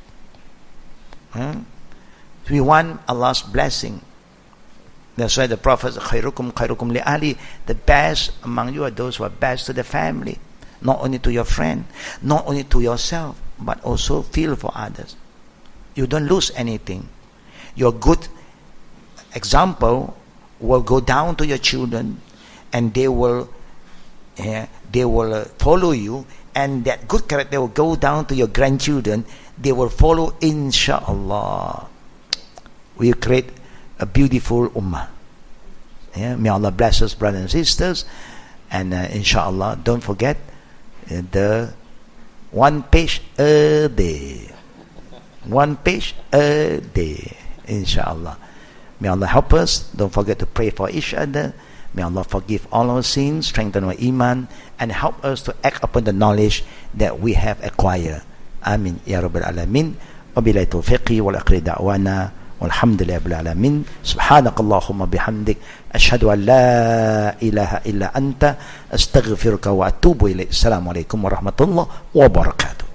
Hmm? We want Allah's blessing. That's why the Prophet said, khairukum khairukum li ahli, the best among you are those who are best to the family, not only to your friend, not only to yourself, but also feel for others. You don't lose anything. Your good example will go down to your children, and they will uh, they will uh, follow you, and that good character will go down to your grandchildren. They will follow, inshallah. We create a beautiful ummah. Yeah? May Allah bless us, brothers and sisters. And uh, inshallah, don't forget uh, the one page a day. One page a day, inshallah. May Allah help us. Don't forget to pray for each other. May Allah forgive all our sins, strengthen our iman, and help us to act upon the knowledge that we have acquired. Amin. Ya Rabbal Alamin. Wabillahi tawfiqi wal akhiri da'wana. Walhamdulillahi Rabbil Alamin. Subhanakallahumma bihamdik. Ashhadu an la ilaha illa anta. Astaghfiruka wa atubu ilaik. Assalamualaikum warahmatullahi wabarakatuh.